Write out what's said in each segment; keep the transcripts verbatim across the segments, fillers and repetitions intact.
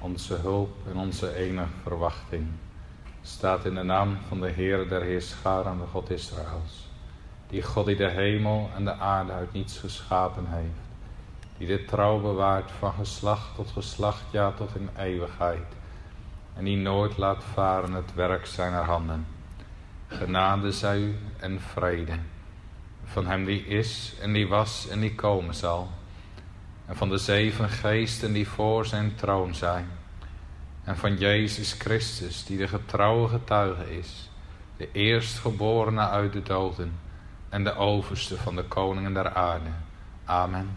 onze hulp en onze enige verwachting, staat in de naam van de Heer der Heerscharen, de God Israëls. Die God die de hemel en de aarde uit niets geschapen heeft. Die de trouw bewaart van geslacht tot geslacht, ja tot in eeuwigheid. En die nooit laat varen het werk zijner handen. Genade zij u en vrede. Van hem die is en die was en die komen zal. En van de zeven geesten die voor zijn troon zijn. En van Jezus Christus die de getrouwe getuige is. De eerstgeborene uit de doden. En de overste van de koningen der aarde. Amen.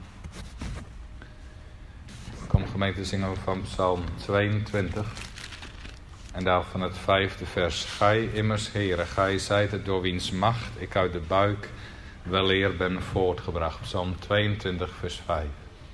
Kom gemeente, zingen we van Psalm tweeëntwintig. En daar van het vijfde vers. Gij immers, Heere, gij zijt het door wiens macht ik uit de buik weleer ben voortgebracht. Psalm tweeëntwintig vers vijf.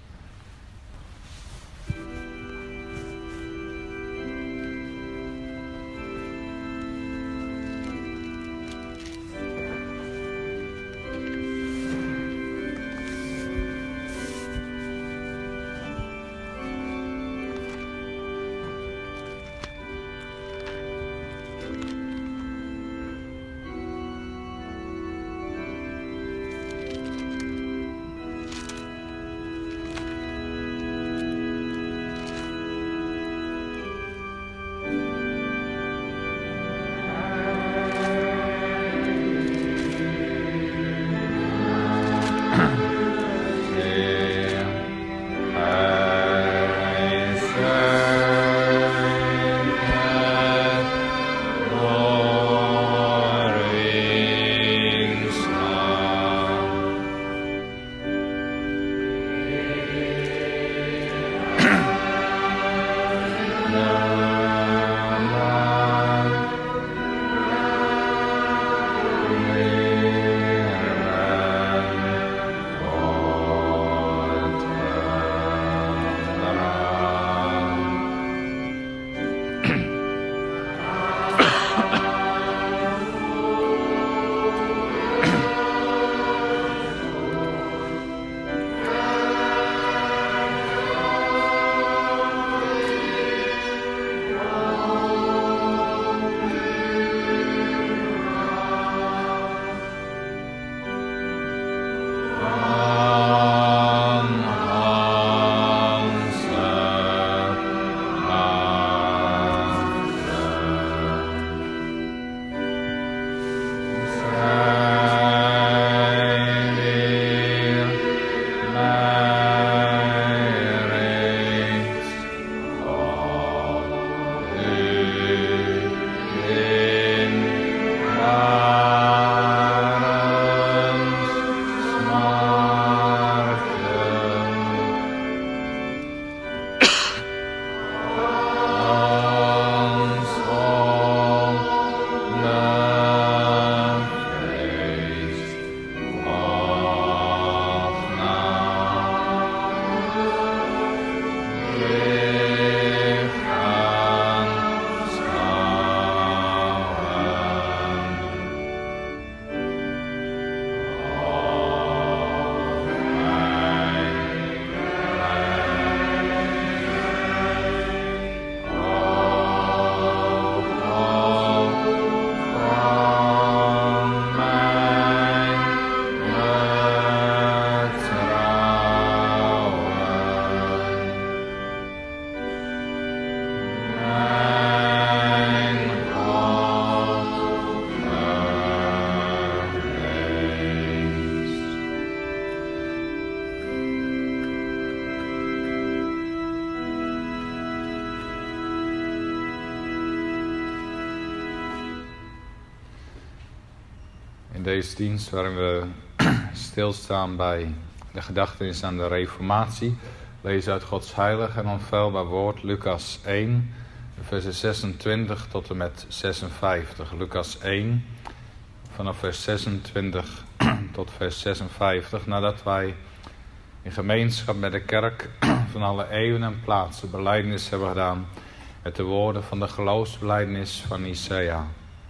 In deze dienst waarin we stilstaan bij de gedachtenis aan de Reformatie, lezen uit Gods heilig en onfeilbaar woord Lucas één, versen zesentwintig tot en met zesenvijftig. Lucas één, vanaf vers zesentwintig tot vers zesenvijftig, nadat wij in gemeenschap met de kerk van alle eeuwen en plaatsen belijdenis hebben gedaan met de woorden van de geloofsbelijdenis van Nicea.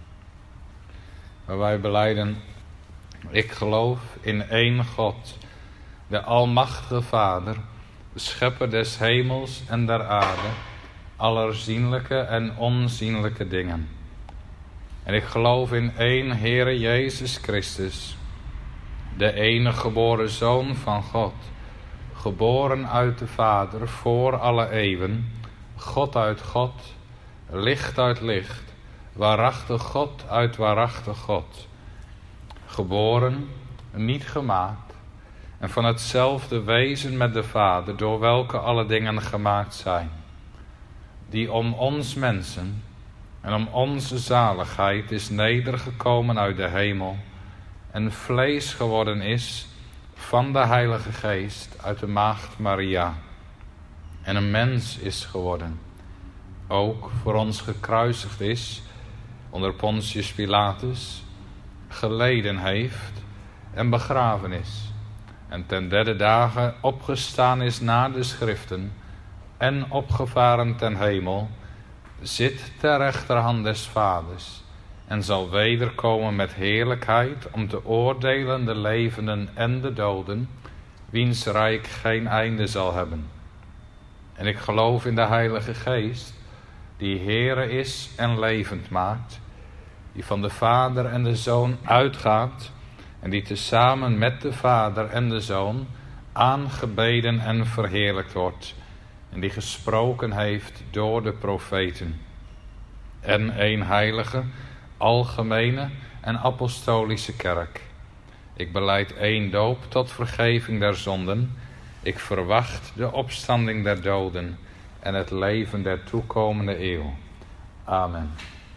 Waar wij belijden: ik geloof in één God, de almachtige Vader, de schepper des hemels en der aarde, aller zienlijke en onzienlijke dingen. En ik geloof in één Heere Jezus Christus, de enige geboren Zoon van God, geboren uit de Vader voor alle eeuwen, God uit God, licht uit licht, waarachtig God uit waarachtig God, geboren, niet gemaakt, en van hetzelfde wezen met de Vader, door welke alle dingen gemaakt zijn, die om ons mensen en om onze zaligheid is nedergekomen uit de hemel en vlees geworden is van de Heilige Geest uit de maagd Maria en een mens is geworden, ook voor ons gekruisigd is onder Pontius Pilatus, geleden heeft en begraven is en ten derde dagen opgestaan is na de schriften en opgevaren ten hemel, zit ter rechterhand des Vaders en zal wederkomen met heerlijkheid om te oordelen de levenden en de doden, wiens rijk geen einde zal hebben. En ik geloof in de Heilige Geest, die Heere is en levend maakt, die van de Vader en de Zoon uitgaat en die tezamen met de Vader en de Zoon aangebeden en verheerlijkt wordt en die gesproken heeft door de profeten. En een heilige, algemene en apostolische kerk. Ik belijd één doop tot vergeving der zonden. Ik verwacht de opstanding der doden en het leven der toekomende eeuw. Amen.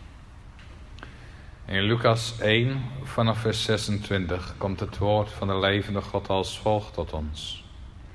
In Lucas één vanaf vers zesentwintig komt het woord van de levende God als volgt tot ons.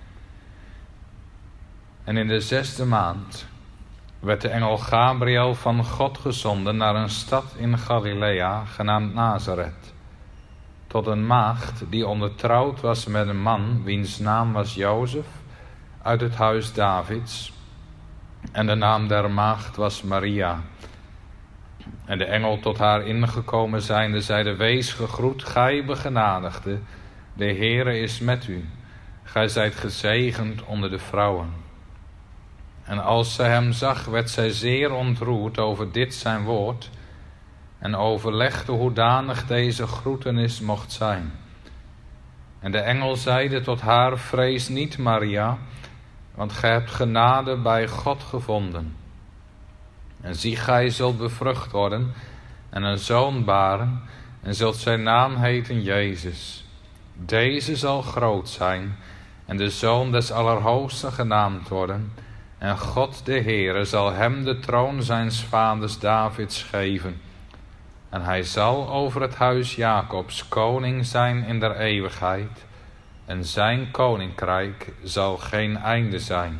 En in de zesde maand werd de engel Gabriel van God gezonden naar een stad in Galilea genaamd Nazareth, tot een maagd die ondertrouwd was met een man wiens naam was Jozef uit het huis Davids, en de naam der maagd was Maria. En de engel tot haar ingekomen zijnde zeide: Wees gegroet, gij begenadigde, de Heere is met u, gij zijt gezegend onder de vrouwen. En als zij hem zag, werd zij zeer ontroerd over dit zijn woord en overlegde hoedanig deze groetenis mocht zijn. En de engel zeide tot haar: Vrees niet, Maria, want gij hebt genade bij God gevonden. En zie, gij zult bevrucht worden en een zoon baren en zult zijn naam heten Jezus. Deze zal groot zijn en de Zoon des Allerhoogsten genaamd worden. En God de Heere zal hem de troon zijns vaders Davids geven. En hij zal over het huis Jacobs koning zijn in der eeuwigheid. En zijn koninkrijk zal geen einde zijn.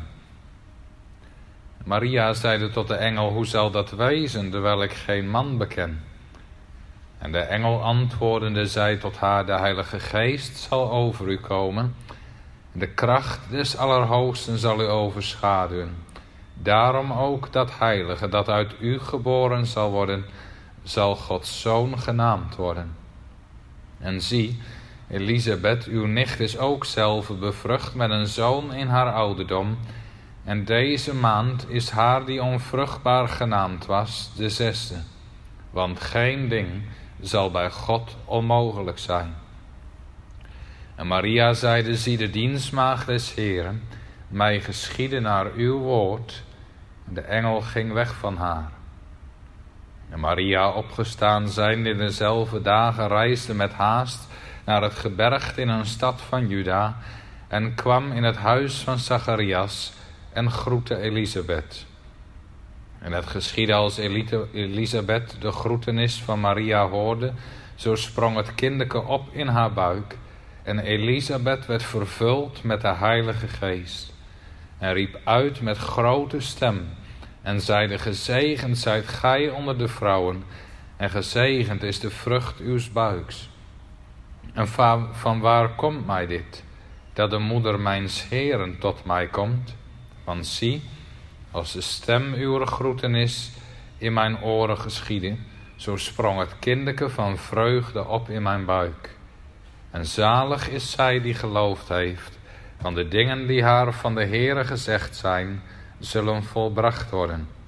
Maria zeide tot de engel: Hoe zal dat wezen, terwijl ik geen man beken? En de engel antwoordende zei tot haar: De Heilige Geest zal over u komen. De kracht des Allerhoogsten zal u overschaduwen. Daarom ook dat heilige dat uit u geboren zal worden, zal Gods Zoon genaamd worden. En zie, Elisabeth, uw nicht, is ook zelve bevrucht met een zoon in haar ouderdom. En deze maand is haar die onvruchtbaar genaamd was, de zesde. Want geen ding zal bij God onmogelijk zijn. En Maria zeide: Zie, de dienstmaagd des Heeren, mij geschieden naar uw woord. En de engel ging weg van haar. En Maria, opgestaan zijnde in dezelfde dagen, reisde met haast naar het gebergte in een stad van Juda en kwam in het huis van Zacharias en groette Elisabeth. En het geschiedde als Elisabeth de groetenis van Maria hoorde, zo sprong het kindeke op in haar buik. En Elisabeth werd vervuld met de Heilige Geest en riep uit met grote stem en zeide: Gezegend zijt gij onder de vrouwen en gezegend is de vrucht uws buiks. En van, van waar komt mij dit, dat de moeder mijns Heeren tot mij komt? Want zie, als de stem uw groetenis in mijn oren geschiedde, zo sprong het kindeke van vreugde op in mijn buik. En zalig is zij die geloofd heeft, want de dingen die haar van de Heere gezegd zijn, zullen volbracht worden.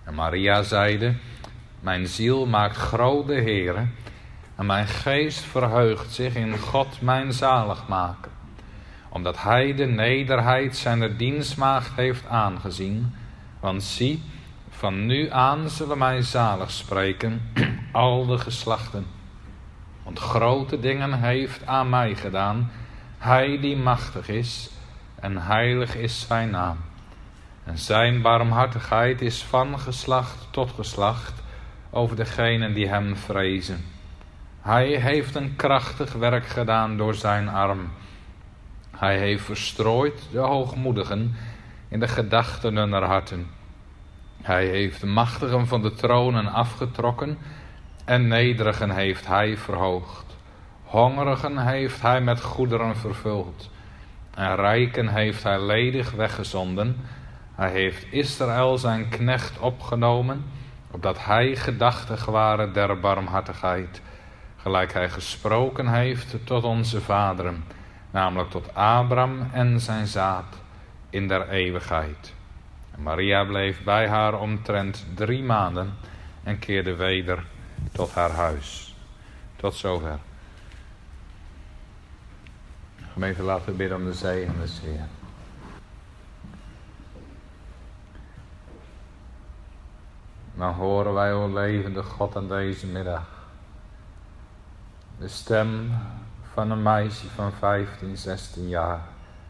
En Maria zeide, mijn ziel maakt groot de Heere, en mijn geest verheugt zich in God mijn zaligmaker, omdat hij de nederheid zijner dienstmaagd heeft aangezien. Want zie, van nu aan zullen mij zalig spreken al de geslachten. Want grote dingen heeft aan mij gedaan, hij die machtig is, en heilig is zijn naam. En zijn barmhartigheid is van geslacht tot geslacht over degenen die hem vrezen. Hij heeft een krachtig werk gedaan door zijn arm. Hij heeft verstrooid de hoogmoedigen in de gedachten hunner harten. Hij heeft de machtigen van de tronen afgetrokken en nederigen heeft hij verhoogd. Hongerigen heeft hij met goederen vervuld en rijken heeft hij ledig weggezonden. Hij heeft Israël zijn knecht opgenomen, opdat hij gedachtig ware der barmhartigheid, gelijk hij gesproken heeft tot onze vaderen, namelijk tot Abraham en zijn zaad in der eeuwigheid. En Maria bleef bij haar omtrent drie maanden en keerde weder tot haar huis. Tot zover. Gemeente, laten we bidden om de zegen des Heer. Dan horen wij, o levende God, aan deze middag de stem van een meisje van vijftien, zestien jaar,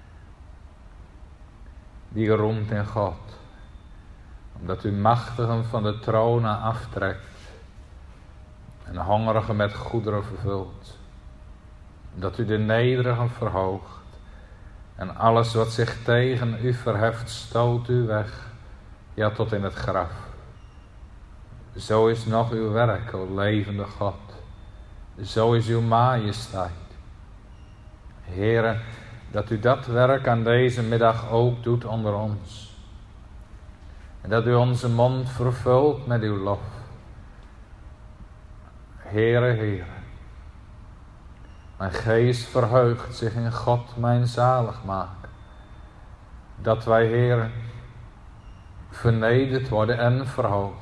die roemt in God, omdat u machtigen van de tronen aftrekt en hongerigen met goederen vervult, dat u de nederigen verhoogt en alles wat zich tegen u verheft stoot u weg, ja, tot in het graf. Zo is nog uw werk, o levende God. Zo is uw majesteit. Heere, dat u dat werk aan deze middag ook doet onder ons. En dat u onze mond vervult met uw lof. Heere, Heere. Mijn geest verheugt zich in God, mijn zaligmaker. Dat wij, Heere, vernederd worden en verhoogd.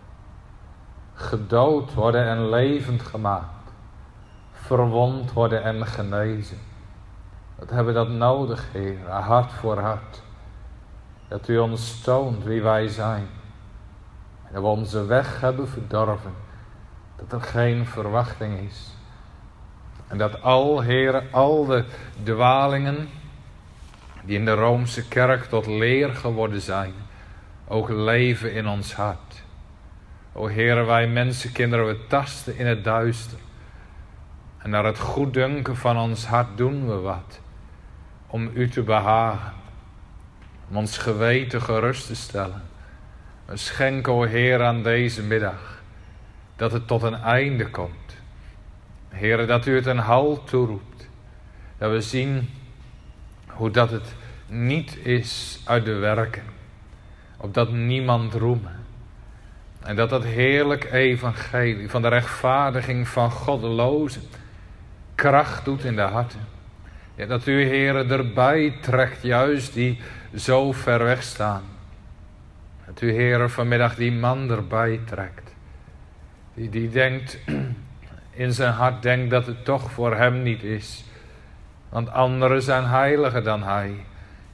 Gedood worden en levend gemaakt. Verwond worden en genezen. Dat hebben we dat nodig, Heer, hart voor hart. Dat u ons toont wie wij zijn. En dat we onze weg hebben verdorven. Dat er geen verwachting is. En dat al, Heer, al de dwalingen die in de Roomse kerk tot leer geworden zijn, ook leven in ons hart. O Heer, wij mensenkinderen, we tasten in het duister. En naar het goeddunken van ons hart doen we wat. Om u te behagen. Om ons geweten gerust te stellen. We schenken, o Heer, aan deze middag dat het tot een einde komt. Heer, dat u het een halt toeroept. Dat we zien hoe dat het niet is uit de werken. Opdat niemand roemen. En dat dat heerlijk evangelie van de rechtvaardiging van goddelozen kracht doet in de harten. Ja, dat u, Heere, erbij trekt, juist die zo ver weg staan. Dat u, Heere, vanmiddag die man erbij trekt. Die, die denkt, in zijn hart denkt dat het toch voor hem niet is. Want anderen zijn heiliger dan hij.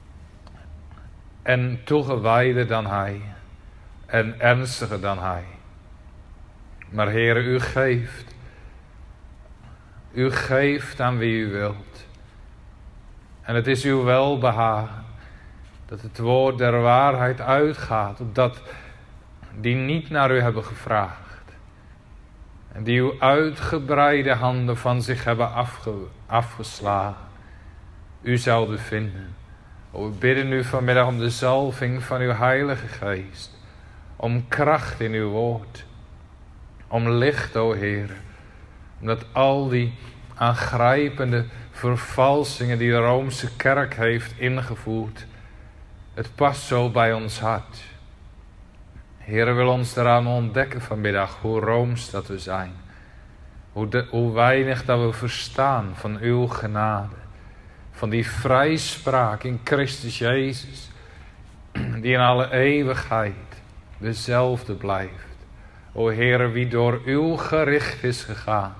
En toegewijder dan hij. En ernstiger dan hij. Maar Heere, u geeft. U geeft aan wie u wilt. En het is uw welbehagen dat het woord der waarheid uitgaat, opdat die niet naar u hebben gevraagd. En die uw uitgebreide handen van zich hebben afge, afgeslagen. U zouden vinden. O, we bidden u vanmiddag om de zalving van uw Heilige Geest. Om kracht in uw woord. Om licht, o Heer. Omdat al die aangrijpende vervalsingen die de Roomse kerk heeft ingevoerd. Het past zo bij ons hart. Heer wil ons daaraan ontdekken vanmiddag hoe rooms dat we zijn. Hoe, de, hoe weinig dat we verstaan van uw genade. Van die vrijspraak in Christus Jezus. Die in alle eeuwigheid dezelfde blijft. O Heere, wie door uw gericht is gegaan,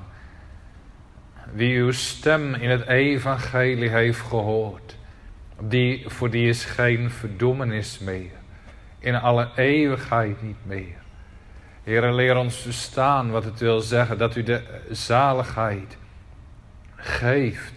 wie uw stem in het evangelie heeft gehoord, die, voor die is geen verdoemenis meer, in alle eeuwigheid niet meer. Heere, leer ons verstaan wat het wil zeggen dat u de zaligheid geeft,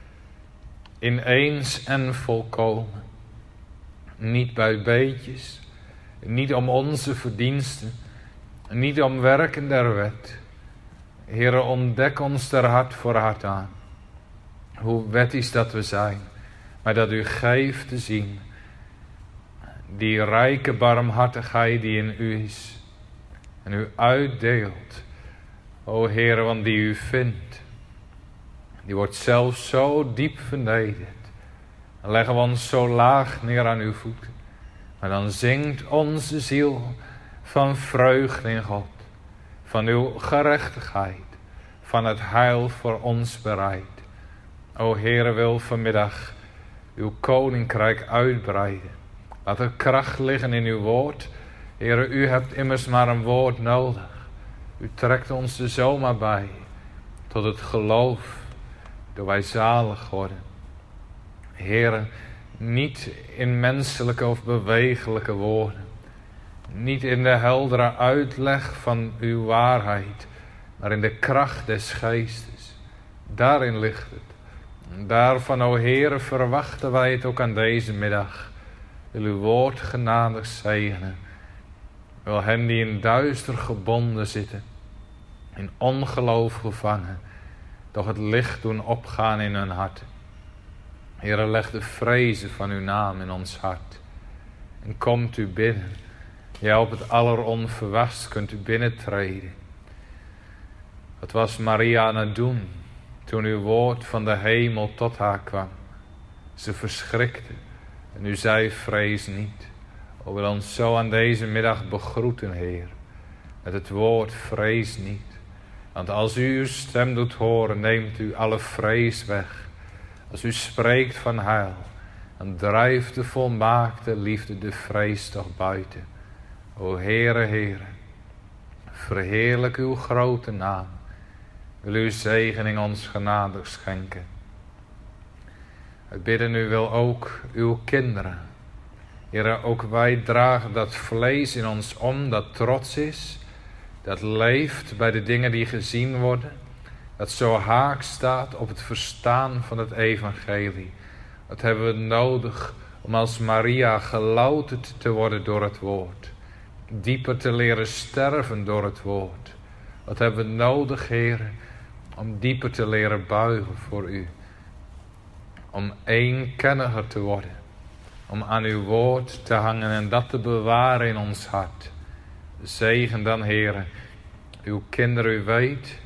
ineens en volkomen. Niet bij beetjes, niet om onze verdiensten, niet om werken der wet. Heere, ontdek ons er hart voor hart aan, hoe wettisch dat we zijn, maar dat u geeft te zien die rijke barmhartigheid die in u is en u uitdeelt. O Heere, want die u vindt, die wordt zelfs zo diep vernederd. Dan leggen we ons zo laag neer aan uw voeten. Maar dan zingt onze ziel van vreugde in God, van uw gerechtigheid, van het heil voor ons bereid. O Heere, wil vanmiddag uw koninkrijk uitbreiden. Laat er kracht liggen in uw woord. Heere, u hebt immers maar een woord nodig. U trekt ons er zomaar bij tot het geloof, door wij zalig worden. Heere, niet in menselijke of bewegelijke woorden, niet in de heldere uitleg van uw waarheid, maar in de kracht des geestes. Daarin ligt het. En daarvan, o Heere, verwachten wij het ook aan deze middag. Wil uw woord genadig zegenen. Wil hen die in duister gebonden zitten, in ongeloof gevangen, toch het licht doen opgaan in hun hart. Heere, leg de vrezen van uw naam in ons hart. En komt u binnen. Ja, op het alleronverwachts kunt u binnentreden. Wat was Maria aan het doen toen uw woord van de hemel tot haar kwam? Ze verschrikte en u zei, vrees niet. O, wil ons zo aan deze middag begroeten, Heer, met het woord vrees niet. Want als u uw stem doet horen, neemt u alle vrees weg. Als u spreekt van heil, dan drijft de volmaakte liefde de vrees toch buiten. O Heere, Heere, verheerlijk uw grote naam. Wil uw zegening ons genadig schenken. We bidden u wil ook uw kinderen. Heere, ook wij dragen dat vlees in ons om, dat trots is, dat leeft bij de dingen die gezien worden, dat zo haak staat op het verstaan van het evangelie. Dat hebben we nodig om als Maria gelouterd te worden door het woord. Dieper te leren sterven door het woord. Wat hebben we nodig, Heer, om dieper te leren buigen voor u. Om eenkenniger te worden. Om aan uw woord te hangen en dat te bewaren in ons hart. Zegen dan, Heer, uw kinderen, u weet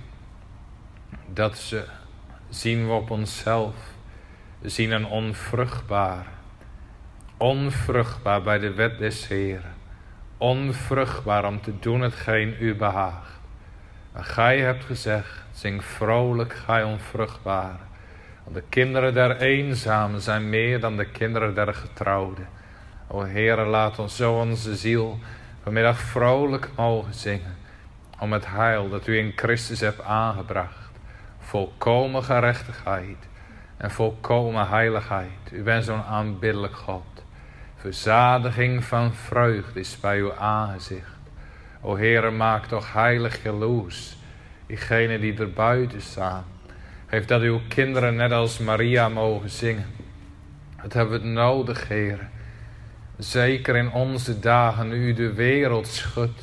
dat ze, zien we op onszelf, we zien een onvruchtbaar. Onvruchtbaar bij de wet des Heeren. Onvruchtbaar om te doen hetgeen u behaagt. Maar gij hebt gezegd, zing vrolijk, gij onvruchtbare. Want de kinderen der eenzamen zijn meer dan de kinderen der getrouwden. O Heere, laat ons zo onze ziel vanmiddag vrolijk mogen zingen. Om het heil dat u in Christus hebt aangebracht. Volkomen gerechtigheid en volkomen heiligheid. U bent zo'n aanbiddelijk God. Verzadiging van vreugde is bij uw aangezicht. O Heere, maak toch heilig jaloers diegenen die er buiten staan. Geef dat uw kinderen net als Maria mogen zingen. Dat hebben we nodig, Heere. Zeker in onze dagen, nu u de wereld schudt.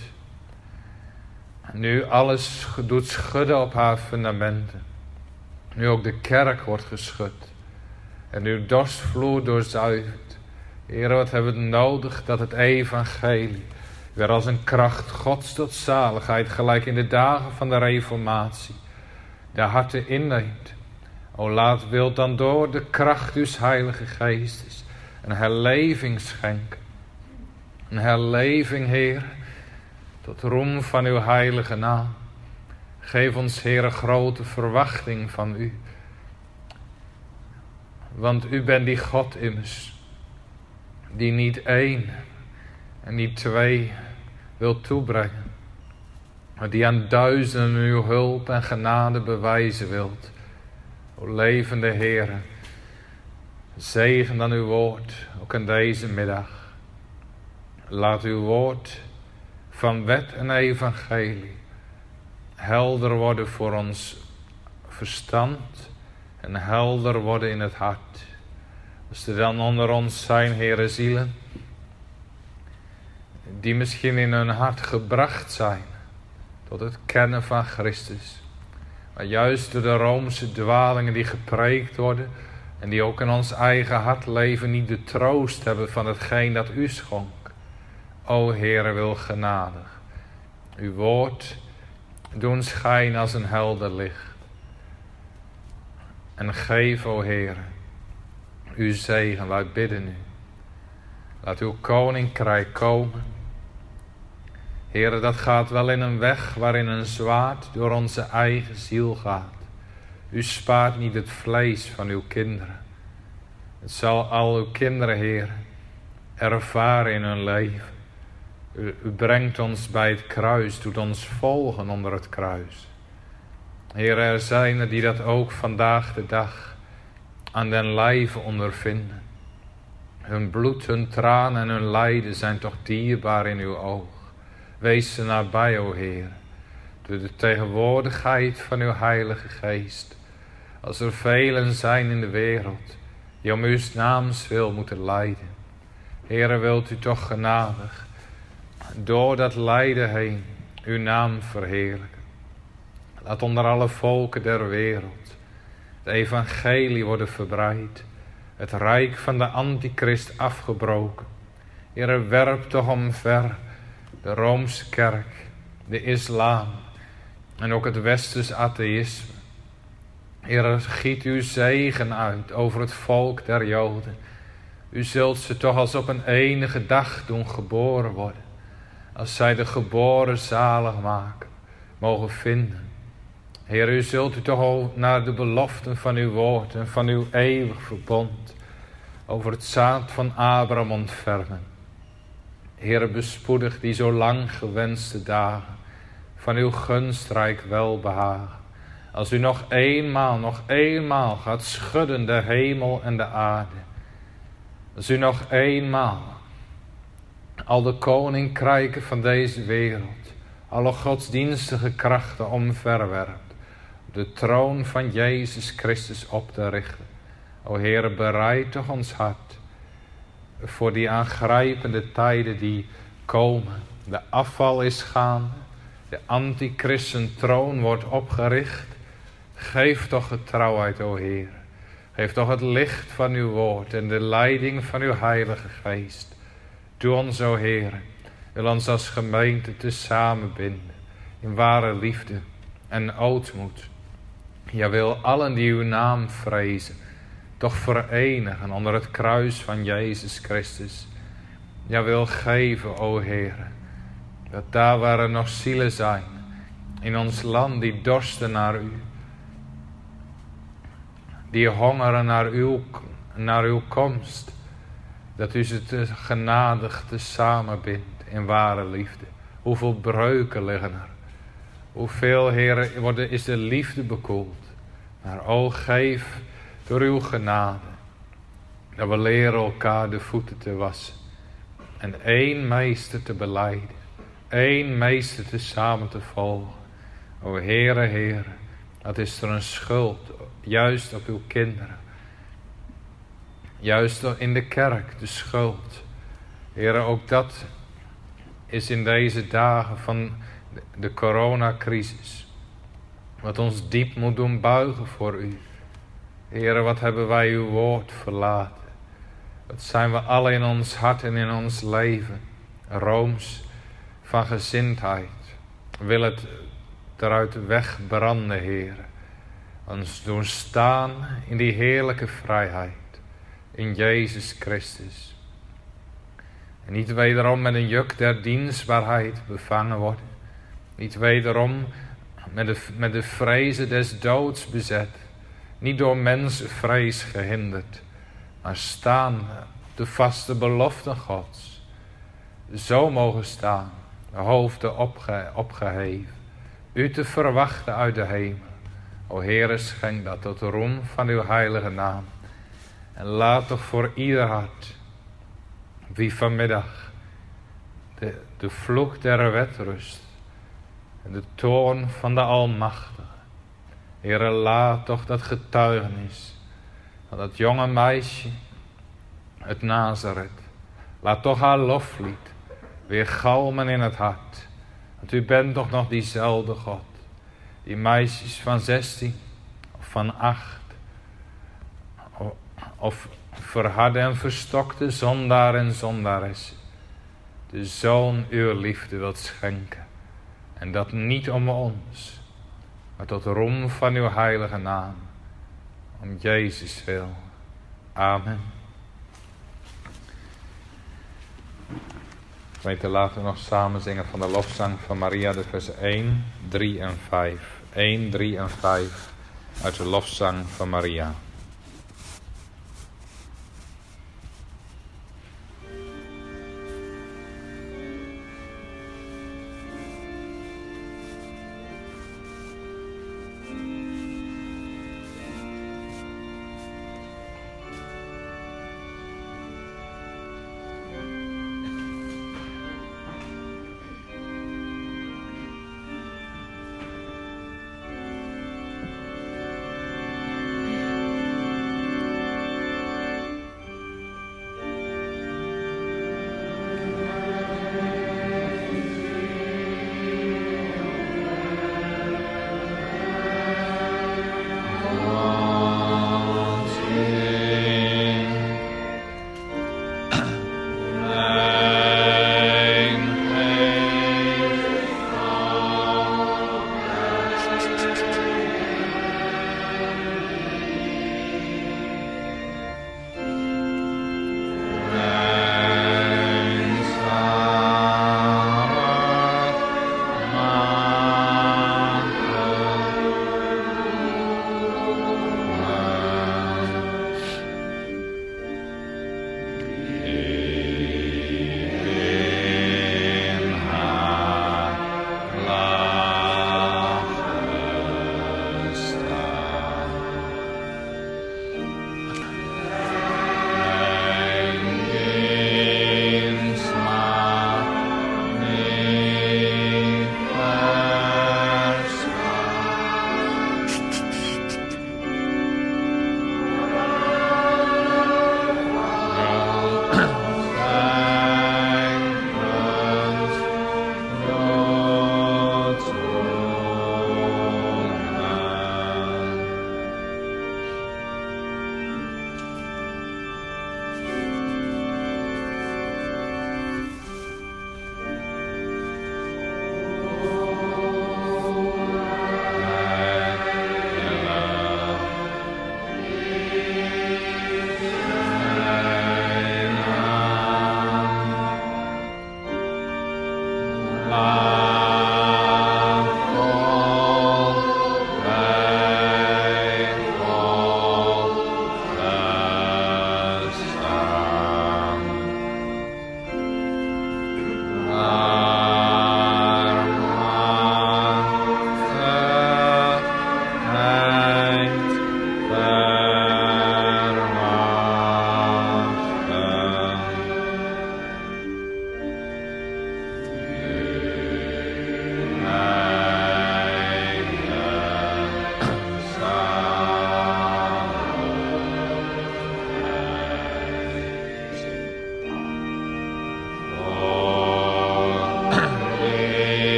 Nu alles doet schudden op haar fundamenten. Nu ook de kerk wordt geschud. En uw dorstvloer doorzuivert. Heer, wat hebben we nodig dat het evangelie weer als een kracht Gods tot zaligheid, gelijk in de dagen van de reformatie, de harten inneemt. O laat wilt dan door de kracht uws heilige geestes een herleving schenken. Een herleving, Heer, tot roem van uw heilige naam. Geef ons, Heer, een grote verwachting van u. Want u bent die God immers, die niet één en niet twee, wilt toebrengen. Die aan duizenden uw hulp en genade bewijzen wilt. O levende Heere, zegen dan uw woord, ook in deze middag. Laat uw woord van wet en evangelie helder worden voor ons verstand en helder worden in het hart. Als er dan onder ons zijn, Heere, zielen die misschien in hun hart gebracht zijn tot het kennen van Christus. Maar juist door de Roomse dwalingen die gepreekt worden en die ook in ons eigen hart leven niet de troost hebben van hetgeen dat u schonk. O Heere, wil genadig uw woord doen schijnen als een helder licht. En geef, o Heere, uw zegen, wij bidden u. Laat uw koninkrijk komen. Heere, dat gaat wel in een weg waarin een zwaard door onze eigen ziel gaat. U spaart niet het vlees van uw kinderen. Het zal al uw kinderen, Heere, ervaren in hun leven. U, u brengt ons bij het kruis, doet ons volgen onder het kruis. Heere, er zijn er die dat ook vandaag de dag aan den lijve ondervinden. Hun bloed, hun tranen en hun lijden zijn toch dierbaar in uw oog. Wees ze nabij, o Heer, door de tegenwoordigheid van uw Heilige Geest. Als er velen zijn in de wereld die om uw naams wil moeten lijden. Heere, wilt u toch genadig door dat lijden heen uw naam verheerlijken. Laat onder alle volken der wereld het evangelie worden verbreid. Het rijk van de antichrist afgebroken. Heere, werp toch omver de Roomse kerk, de islam en ook het westers atheïsme. Heere, giet uw zegen uit over het volk der Joden. U zult ze toch als op een enige dag doen geboren worden. Als zij de geboren zaligmaker mogen vinden. Heer, u zult u toch al naar de beloften van uw woord en van uw eeuwig verbond over het zaad van Abraham ontfermen. Heer, bespoedig die zo lang gewenste dagen van uw gunstrijk welbehagen. Als u nog eenmaal, nog eenmaal gaat schudden de hemel en de aarde. Als u nog eenmaal al de koninkrijken van deze wereld, alle godsdienstige krachten omverwerpt, de troon van Jezus Christus op te richten. O Heere, bereid toch ons hart voor die aangrijpende tijden die komen. De afval is gaande, de antichristen troon wordt opgericht. Geef toch getrouwheid, o Heer. Geef toch het licht van uw woord en de leiding van uw Heilige Geest. Doe ons, o Heer, wil ons als gemeente tezamen binden in ware liefde en ootmoed. Ja, wil allen die uw naam vrezen, toch verenigen onder het kruis van Jezus Christus. Ja, wil geven, o Heer, dat daar waar er nog zielen zijn in ons land die dorsten naar u, die hongeren naar uw, naar uw komst, dat u ze te genadig tezamen bindt in ware liefde. Hoeveel breuken liggen er. Hoeveel, Heer, worden, is de liefde bekoeld. Maar o, geef door uw genade dat we leren elkaar de voeten te wassen. En één meester te belijden. Één meester tezamen te volgen. O Heere, Heere, dat is er een schuld, juist op uw kinderen. Juist in de kerk, de schuld. Heere, ook dat is in deze dagen van de coronacrisis wat ons diep moet doen buigen voor u. Heere, wat hebben wij uw woord verlaten. Wat zijn we alle in ons hart en in ons leven rooms van gezindheid. Wil het eruit wegbranden, Heere. Ons doen staan in die heerlijke vrijheid. In Jezus Christus. En niet wederom met een juk der dienstbaarheid bevangen worden. Niet wederom met de, met de vrezen des doods bezet. Niet door mensenvrees gehinderd. Maar staan op de vaste beloften Gods. Zo mogen staan de hoofden opge, opgeheven, u te verwachten uit de hemel. O Heere, schenk dat tot roem van uw heilige naam. En laat toch voor ieder hart, wie vanmiddag de, de vloek der wet rust, en de toorn van de Almachtige. Heere, laat toch dat getuigenis van dat jonge meisje uit Nazareth, laat toch haar loflied weer galmen in het hart. Want u bent toch nog diezelfde God. Die meisjes van zestien of van acht, of verharde en verstokte zondaar en zondares, de zoon uw liefde wilt schenken. En dat niet om ons, maar tot roem van uw heilige naam. Om Jezus wil. Amen. Gemeente, laten we nog samen zingen van de lofzang van Maria, de versen één, drie en vijf. één, drie en vijf uit de lofzang van Maria.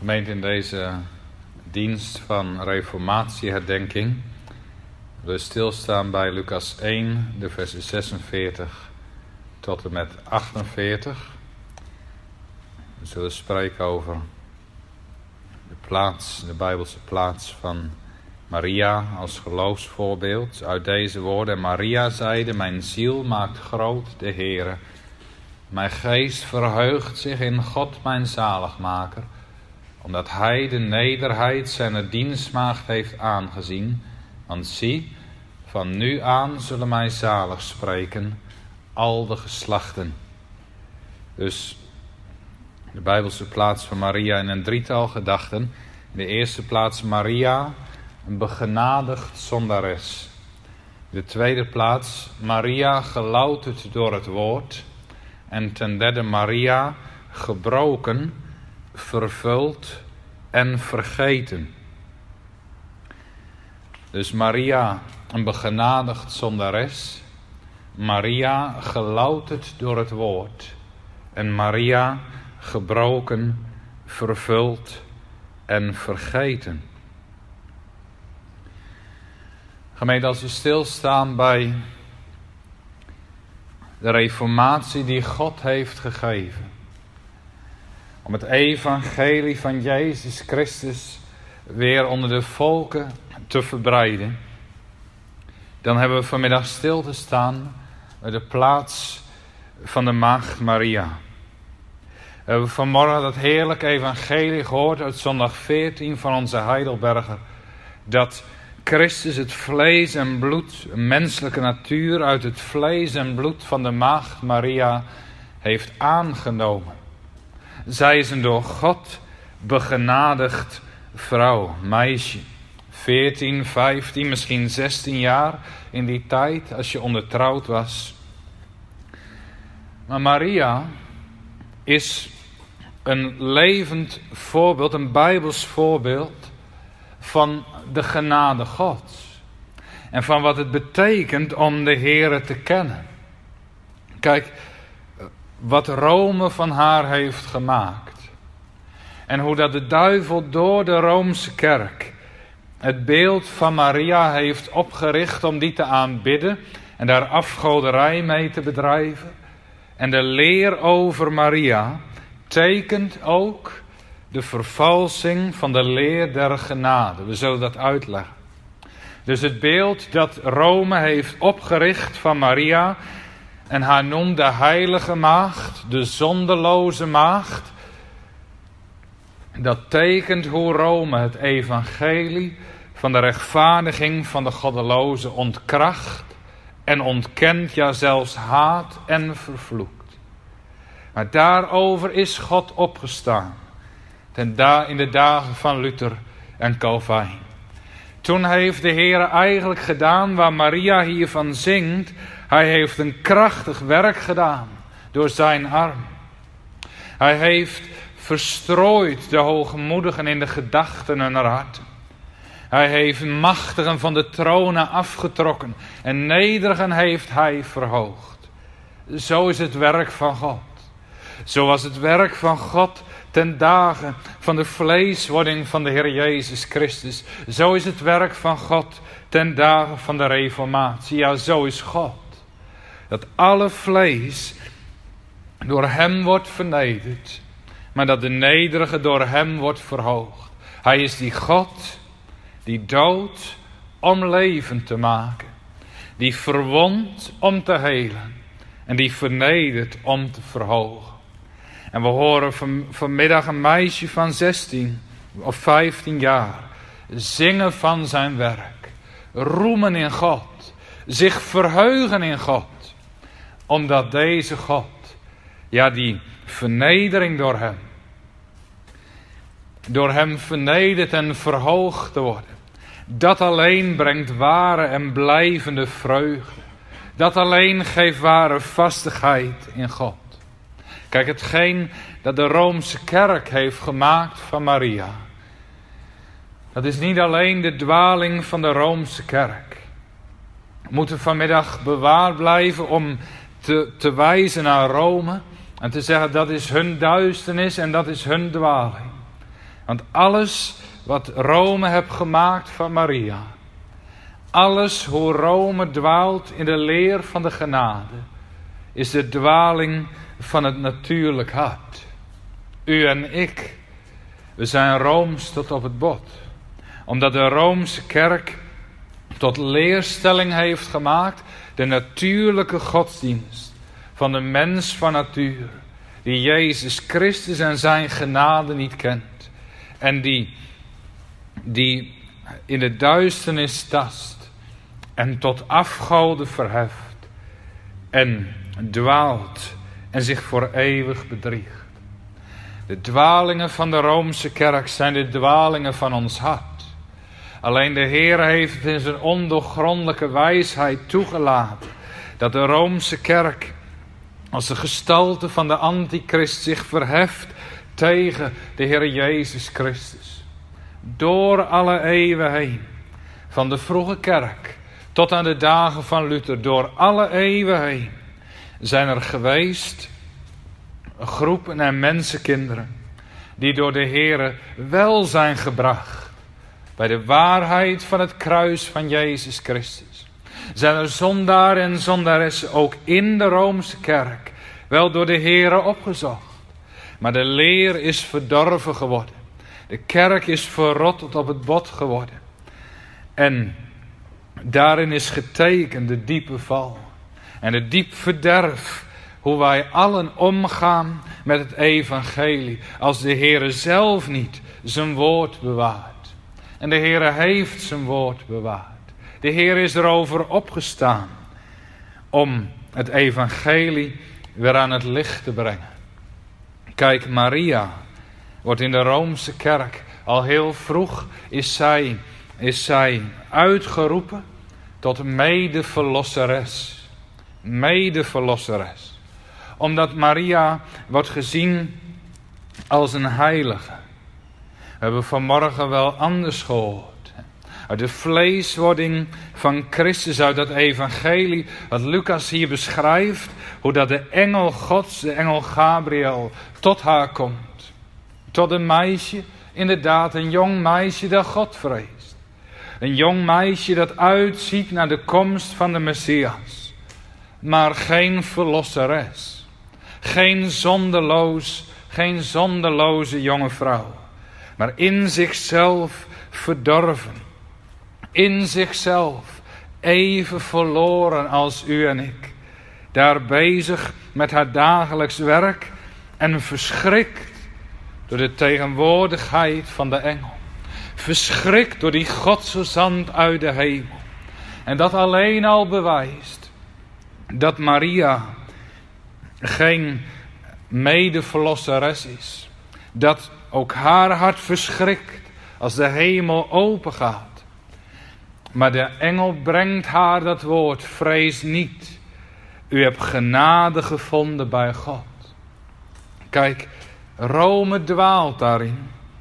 Gemeente, in deze dienst van reformatieherdenking we stilstaan bij Lucas één, de versen zesenveertig tot en met achtenveertig. We zullen spreken over de plaats, de Bijbelse plaats van Maria als geloofsvoorbeeld. Uit deze woorden: Maria zeide, mijn ziel maakt groot de Heere. Mijn geest verheugt zich in God mijn zaligmaker, omdat hij de nederheid zijner dienstmaagd heeft aangezien. Want zie, van nu aan zullen mij zalig spreken al de geslachten. Dus de Bijbelse plaats van Maria in een drietal gedachten. In de eerste plaats Maria, een begenadigd zondares. In de tweede plaats Maria, gelouterd door het woord. En ten derde Maria, gebroken, vervuld en vergeten. Dus Maria, een begenadigd zondares. Maria, gelouterd door het woord. En Maria, gebroken, vervuld en vergeten. Gemeente, als we stilstaan bij de reformatie die God heeft gegeven, om het evangelie van Jezus Christus weer onder de volken te verbreiden, dan hebben we vanmiddag stil te staan bij de plaats van de maagd Maria. We hebben vanmorgen dat heerlijke evangelie gehoord uit zondag veertien van onze Heidelberger, dat Christus het vlees en bloed, een menselijke natuur uit het vlees en bloed van de maagd Maria heeft aangenomen. Zij is een door God begenadigd vrouw, meisje. veertien, vijftien, misschien zestien jaar in die tijd als je ondertrouwd was. Maar Maria is een levend voorbeeld, een Bijbels voorbeeld van de genade Gods. En van wat het betekent om de Heere te kennen. Kijk, wat Rome van haar heeft gemaakt. En hoe dat de duivel door de Roomse kerk het beeld van Maria heeft opgericht om die te aanbidden en daar afgoderij mee te bedrijven. En de leer over Maria tekent ook de vervalsing van de leer der genade. We zullen dat uitleggen. Dus het beeld dat Rome heeft opgericht van Maria en haar noemt de heilige maagd, de zondeloze maagd, dat tekent hoe Rome het evangelie van de rechtvaardiging van de goddeloze ontkracht en ontkent, ja zelfs haat en vervloekt. Maar daarover is God opgestaan, ten da- in de dagen van Luther en Calvijn. Toen heeft de Heer eigenlijk gedaan waar Maria hiervan zingt. Hij heeft een krachtig werk gedaan door zijn arm. Hij heeft verstrooid de hoogmoedigen in de gedachten hunner harten. Hij heeft machtigen van de tronen afgetrokken en nederigen heeft hij verhoogd. Zo is het werk van God. Zo was het werk van God ten dagen van de vleeswording van de Heer Jezus Christus. Zo is het werk van God ten dagen van de reformatie. Ja, zo is God. Dat alle vlees door hem wordt vernederd, maar dat de nederige door hem wordt verhoogd. Hij is die God die doodt om levend te maken, die verwondt om te helen en die vernedert om te verhogen. En we horen van, vanmiddag een meisje van zestien of vijftien jaar zingen van zijn werk, roemen in God, zich verheugen in God, omdat deze God, ja die vernedering door hem, door hem vernederd en verhoogd te worden, dat alleen brengt ware en blijvende vreugde. Dat alleen geeft ware vastigheid in God. Kijk, hetgeen dat de Roomse kerk heeft gemaakt van Maria, dat is niet alleen de dwaling van de Roomse kerk. We moeten vanmiddag bewaard blijven om te, te wijzen naar Rome en te zeggen dat is hun duisternis en dat is hun dwaling. Want alles wat Rome heeft gemaakt van Maria, alles hoe Rome dwaalt in de leer van de genade, is de dwaling van het natuurlijk hart. U en ik, we zijn Rooms tot op het bot. Omdat de Roomse kerk tot leerstelling heeft gemaakt de natuurlijke godsdienst van de mens van natuur, die Jezus Christus en zijn genade niet kent. En die, die in de duisternis tast en tot afgoden verheft en dwaalt en zich voor eeuwig bedriegt. De dwalingen van de Roomse kerk zijn de dwalingen van ons hart. Alleen de Heer heeft het in zijn ondoorgrondelijke wijsheid toegelaten dat de Roomse kerk als de gestalte van de antichrist zich verheft tegen de Heer Jezus Christus. Door alle eeuwen heen, van de vroege kerk tot aan de dagen van Luther, door alle eeuwen heen, zijn er geweest groepen en mensenkinderen die door de Heere wel zijn gebracht bij de waarheid van het kruis van Jezus Christus. Zijn er zondaren en zondaressen ook in de Roomse kerk wel door de Heere opgezocht. Maar de leer is verdorven geworden. De kerk is verrot tot op het bot geworden. En daarin is getekend de diepe val. En het diep verderf. Hoe wij allen omgaan met het evangelie. Als de Heere zelf niet zijn woord bewaart. En de Heere heeft zijn woord bewaard. De Heer is erover opgestaan. Om het evangelie weer aan het licht te brengen. Kijk, Maria wordt in de Roomse kerk al heel vroeg is zij, is zij uitgeroepen tot medeverlosseres. Medeverlosseres. Omdat Maria wordt gezien als een heilige. We hebben vanmorgen wel anders gehoord. Uit de vleeswording van Christus, uit dat evangelie wat Lucas hier beschrijft. Hoe dat de engel Gods, de engel Gabriel, tot haar komt. Tot een meisje, inderdaad een jong meisje dat God vreest. Een jong meisje dat uitziet naar de komst van de Messias. Maar geen verlosseres. Geen zonderloos, geen zonderloze jonge vrouw. Maar in zichzelf verdorven. In zichzelf even verloren als u en ik. Daar bezig met haar dagelijks werk en verschrikt door de tegenwoordigheid van de engel. Verschrikt door die godsgezant uit de hemel. En dat alleen al bewijst dat Maria geen medeverlosseres is. Dat ook haar hart verschrikt als de hemel open gaat. Maar de engel brengt haar dat woord, vrees niet. U hebt genade gevonden bij God. Kijk, Rome dwaalt daarin.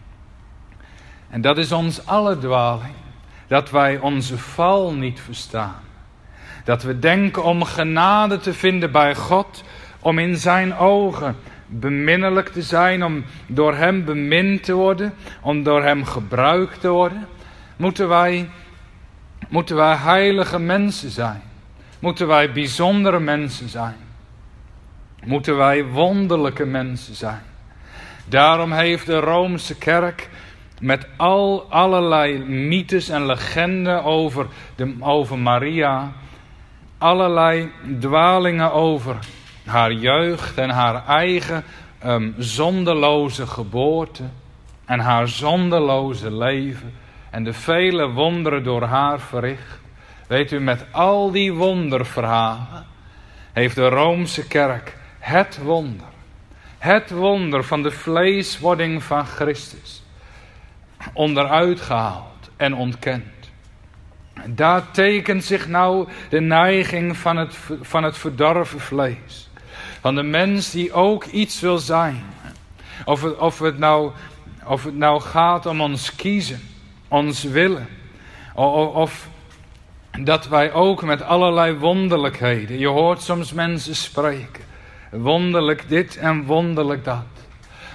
En dat is ons alle dwaling. Dat wij onze val niet verstaan. Dat we denken om genade te vinden bij God. Om in zijn ogen beminnelijk te zijn. Om door hem bemind te worden. Om door hem gebruikt te worden. Moeten wij, moeten wij heilige mensen zijn. Moeten wij bijzondere mensen zijn. Moeten wij wonderlijke mensen zijn. Daarom heeft de Roomse kerk met al allerlei mythes en legenden over, de, over Maria, allerlei dwalingen over haar jeugd en haar eigen um, zonderloze geboorte en haar zonderloze leven en de vele wonderen door haar verricht. Weet u, met al die wonderverhalen heeft de Roomse kerk het wonder, het wonder van de vleeswording van Christus onderuit gehaald en ontkend. Daar tekent zich nou de neiging van het, van het verdorven vlees. Van de mens die ook iets wil zijn. Of het, of het, nou, of het nou gaat om ons kiezen, ons willen. Of, of dat wij ook met allerlei wonderlijkheden. Je hoort soms mensen spreken. Wonderlijk dit en wonderlijk dat.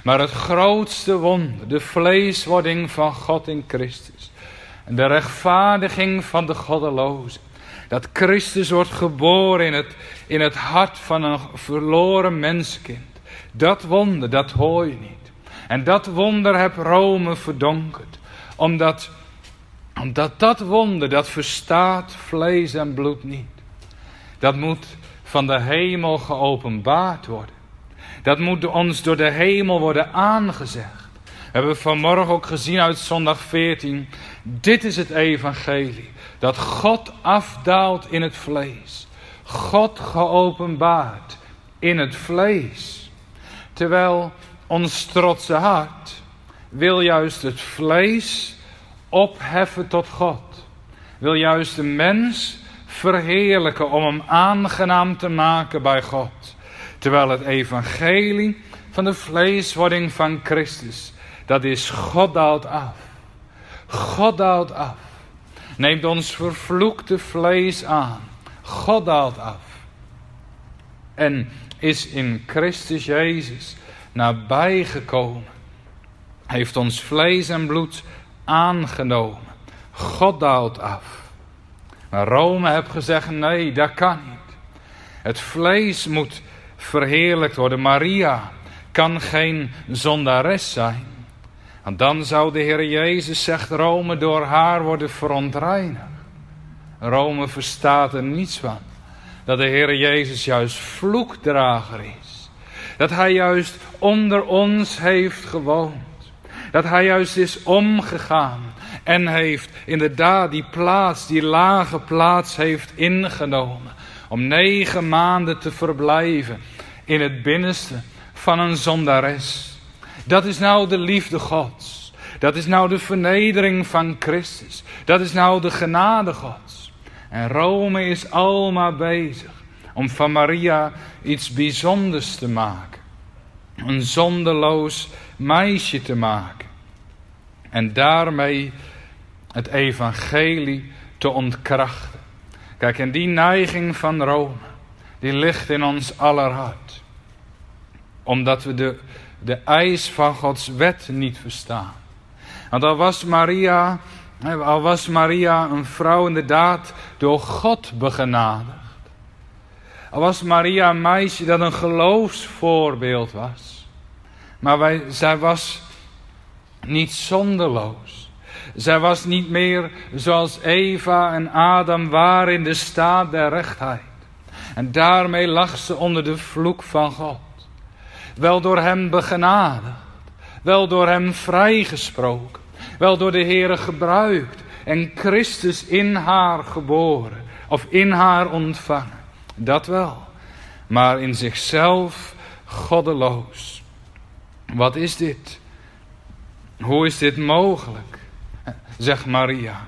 Maar het grootste wonder, de vleeswording van God in Christus. En de rechtvaardiging van de goddeloze. Dat Christus wordt geboren in het, in het hart van een verloren mensenkind. Dat wonder, dat hoor je niet. En dat wonder heb Rome verdonkerd. Omdat, omdat dat wonder, dat verstaat vlees en bloed niet. Dat moet van de hemel geopenbaard worden. Dat moet ons door de hemel worden aangezegd. We hebben vanmorgen ook gezien uit zondag veertien. Dit is het evangelie. Dat God afdaalt in het vlees. God geopenbaard in het vlees. Terwijl ons trotse hart wil juist het vlees opheffen tot God. Wil juist de mens verheerlijken om hem aangenaam te maken bij God. Terwijl het evangelie van de vleeswording van Christus, dat is God daalt af. God daalt af. Neemt ons vervloekte vlees aan. God daalt af. En is in Christus Jezus nabijgekomen. Heeft ons vlees en bloed aangenomen. God daalt af. Maar Rome heeft gezegd, nee, dat kan niet. Het vlees moet verheerlijkt worden. Maria kan geen zondares zijn. Want dan zou de Heer Jezus, zegt Rome, door haar worden verontreinigd. Rome verstaat er niets van. Dat de Heer Jezus juist vloekdrager is. Dat hij juist onder ons heeft gewoond. Dat hij juist is omgegaan. En heeft inderdaad die plaats, die lage plaats heeft ingenomen. Om negen maanden te verblijven in het binnenste van een zondares. Dat is nou de liefde Gods. Dat is nou de vernedering van Christus. Dat is nou de genade Gods. En Rome is almaar bezig om van Maria iets bijzonders te maken. Een zonderloos meisje te maken. En daarmee het evangelie te ontkrachten. Kijk, en die neiging van Rome, die ligt in ons aller hart. Omdat we de, de eis van Gods wet niet verstaan. Want al was Maria, al was Maria een vrouw inderdaad door God begenadigd. Al was Maria een meisje dat een geloofsvoorbeeld was. Maar wij, zij was niet zonderloos. Zij was niet meer zoals Eva en Adam waren in de staat der rechtheid. En daarmee lag ze onder de vloek van God. Wel door hem begenadigd. Wel door hem vrijgesproken. Wel door de Heere gebruikt. En Christus in haar geboren. Of in haar ontvangen. Dat wel. Maar in zichzelf goddeloos. Wat is dit? Hoe is dit mogelijk? Zegt Maria.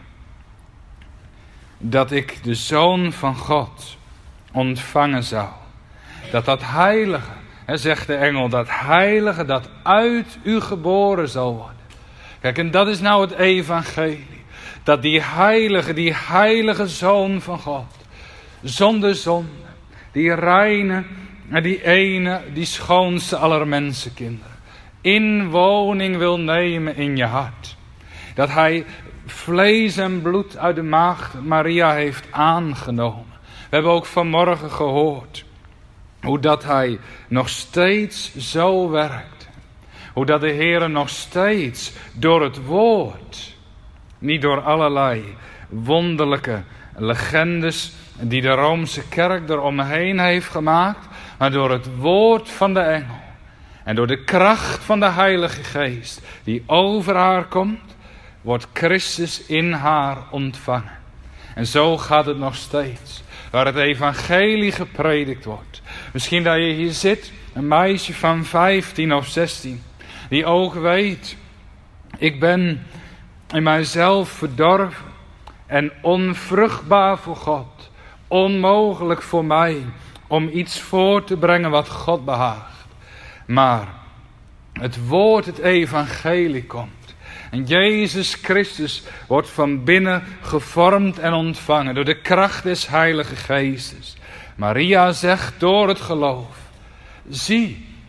Dat ik de Zoon van God ontvangen zou. Dat dat heilige, hè, zegt de engel, dat heilige dat uit u geboren zal worden. Kijk, en dat is nou het evangelie. Dat die heilige, die heilige Zoon van God, zonder zonde, die reine en die ene, die schoonste aller mensenkinderen, inwoning wil nemen in je hart. Dat hij vlees en bloed uit de maagd Maria heeft aangenomen. We hebben ook vanmorgen gehoord hoe dat hij nog steeds zo werkt. Hoe dat de Heer nog steeds door het woord, niet door allerlei wonderlijke legendes die de Roomse kerk eromheen heeft gemaakt, maar door het woord van de engel en door de kracht van de Heilige Geest die over haar komt, wordt Christus in haar ontvangen. En zo gaat het nog steeds. Waar het evangelie gepredikt wordt. Misschien dat je hier zit, een meisje van vijftien of zestien. Die ook weet, ik ben in mijzelf verdorven. En onvruchtbaar voor God. Onmogelijk voor mij om iets voor te brengen wat God behaagt. Maar het woord, het evangelie komt. En Jezus Christus wordt van binnen gevormd en ontvangen door de kracht des Heilige Geestes. Maria zegt door het geloof, zie,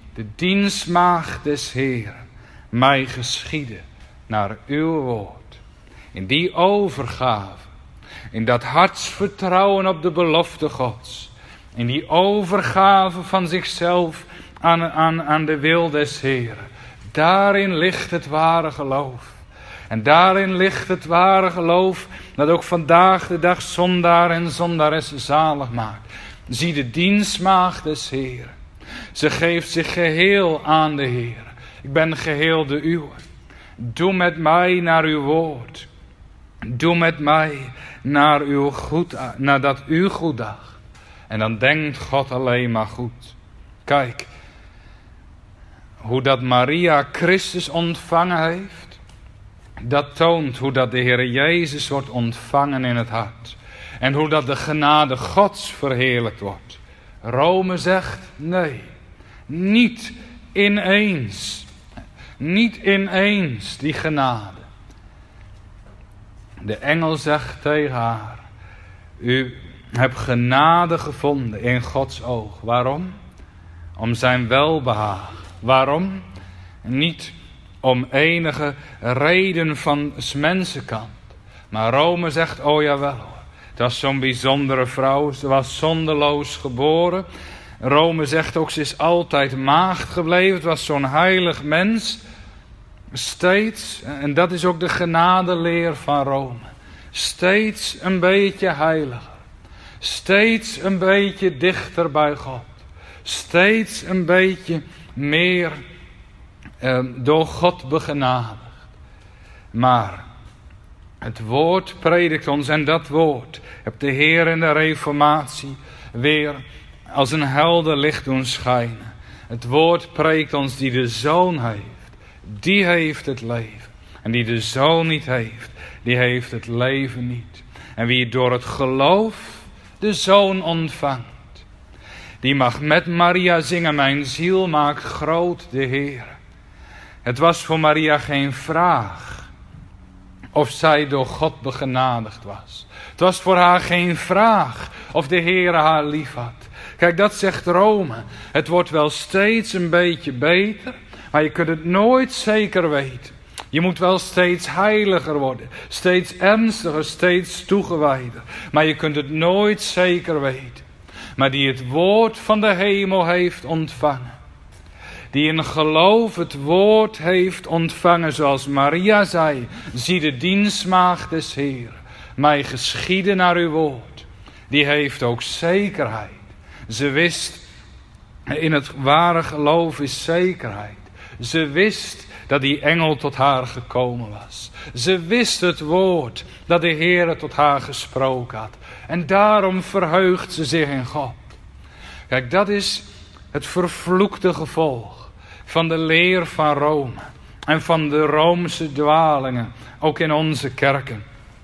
de dienstmaagd des Heeren, mij geschieden naar uw woord. In die overgave, in dat hartsvertrouwen op de belofte Gods, in die overgave van zichzelf aan, aan, aan de wil des Heeren, daarin ligt het ware geloof. En daarin ligt het ware geloof dat ook vandaag de dag zondaar en zondaressen zalig maakt. Zie de dienstmaagd des Heeren. Ze geeft zich geheel aan de Heer. Ik ben geheel de uwe. Doe met mij naar uw woord. Doe met mij naar, uw goed, naar dat u goed dacht. En dan denkt God alleen maar goed. Kijk, hoe dat Maria Christus ontvangen heeft, dat toont hoe dat de Heer Jezus wordt ontvangen in het hart. En hoe dat de genade Gods verheerlijkt wordt. Rome zegt nee, niet ineens. Niet ineens die genade. De engel zegt tegen haar, u hebt genade gevonden in Gods oog. Waarom? Om zijn welbehagen. Waarom? Niet om enige reden van 's mensenkant. Maar Rome zegt, oh jawel hoor. Het was zo'n bijzondere vrouw. Ze was zonderloos geboren. Rome zegt ook, ze is altijd maagd gebleven. Het was zo'n heilig mens. Steeds, en dat is ook de genadeleer van Rome. Steeds een beetje heiliger. Steeds een beetje dichter bij God. Steeds een beetje meer eh, door God begenadigd. Maar het woord predikt ons en dat woord heb de Heer in de Reformatie weer als een helder licht doen schijnen. Het woord preekt ons die de Zoon heeft. Die heeft het leven. En die de Zoon niet heeft, die heeft het leven niet. En wie door het geloof de Zoon ontvangt, die mag met Maria zingen, mijn ziel maakt groot de Heer. Het was voor Maria geen vraag of zij door God begenadigd was. Het was voor haar geen vraag of de Heer haar lief had. Kijk, dat zegt Rome. Het wordt wel steeds een beetje beter, maar je kunt het nooit zeker weten. Je moet wel steeds heiliger worden, steeds ernstiger, steeds toegewijder. Maar je kunt het nooit zeker weten. Maar die het woord van de hemel heeft ontvangen, die in geloof het woord heeft ontvangen, zoals Maria zei, zie de dienstmaagd des Heeren, mij geschieden naar uw woord. Die heeft ook zekerheid. Ze wist, in het ware geloof is zekerheid. Ze wist dat die engel tot haar gekomen was. Ze wist het woord dat de Heer tot haar gesproken had. En daarom verheugt ze zich in God. Kijk, dat is het vervloekte gevolg van de leer van Rome. En van de Roomse dwalingen, ook in onze kerken.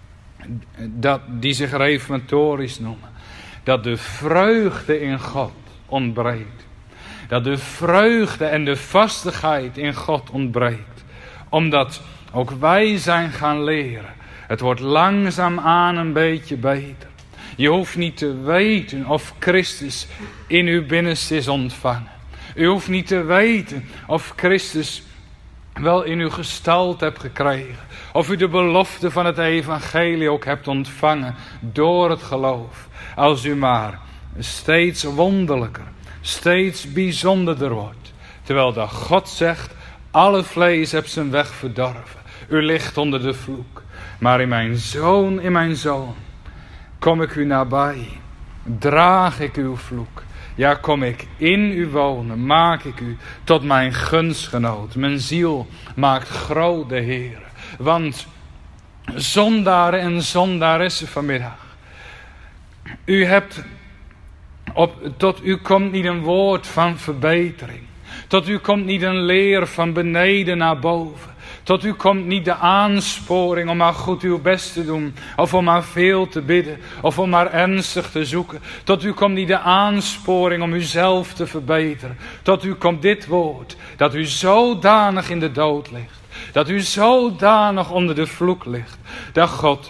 Dat, die zich reformatorisch noemen. Dat de vreugde in God ontbreekt. Dat de vreugde en de vastigheid in God ontbreekt. Omdat ook wij zijn gaan leren. Het wordt langzaamaan een beetje beter. Je hoeft niet te weten of Christus in uw binnenste is ontvangen. U hoeft niet te weten of Christus wel in uw gestalte hebt gekregen. Of u de belofte van het evangelie ook hebt ontvangen door het geloof. Als u maar steeds wonderlijker, steeds bijzonderder wordt. Terwijl dat God zegt, alle vlees hebt zijn weg verdorven. U ligt onder de vloek. Maar in mijn zoon, in mijn zoon, kom ik u nabij. Draag ik uw vloek. Ja, kom ik in u wonen, maak ik u tot mijn gunstgenoot. Mijn ziel maakt groot de Heer. Want zondaren en zondaressen vanmiddag, u hebt op, tot u komt niet een woord van verbetering. Tot u komt niet een leer van beneden naar boven. Tot u komt niet de aansporing om maar goed uw best te doen. Of om maar veel te bidden. Of om maar ernstig te zoeken. Tot u komt niet de aansporing om uzelf te verbeteren. Tot u komt dit woord. Dat u zodanig in de dood ligt. Dat u zodanig onder de vloek ligt. Dat God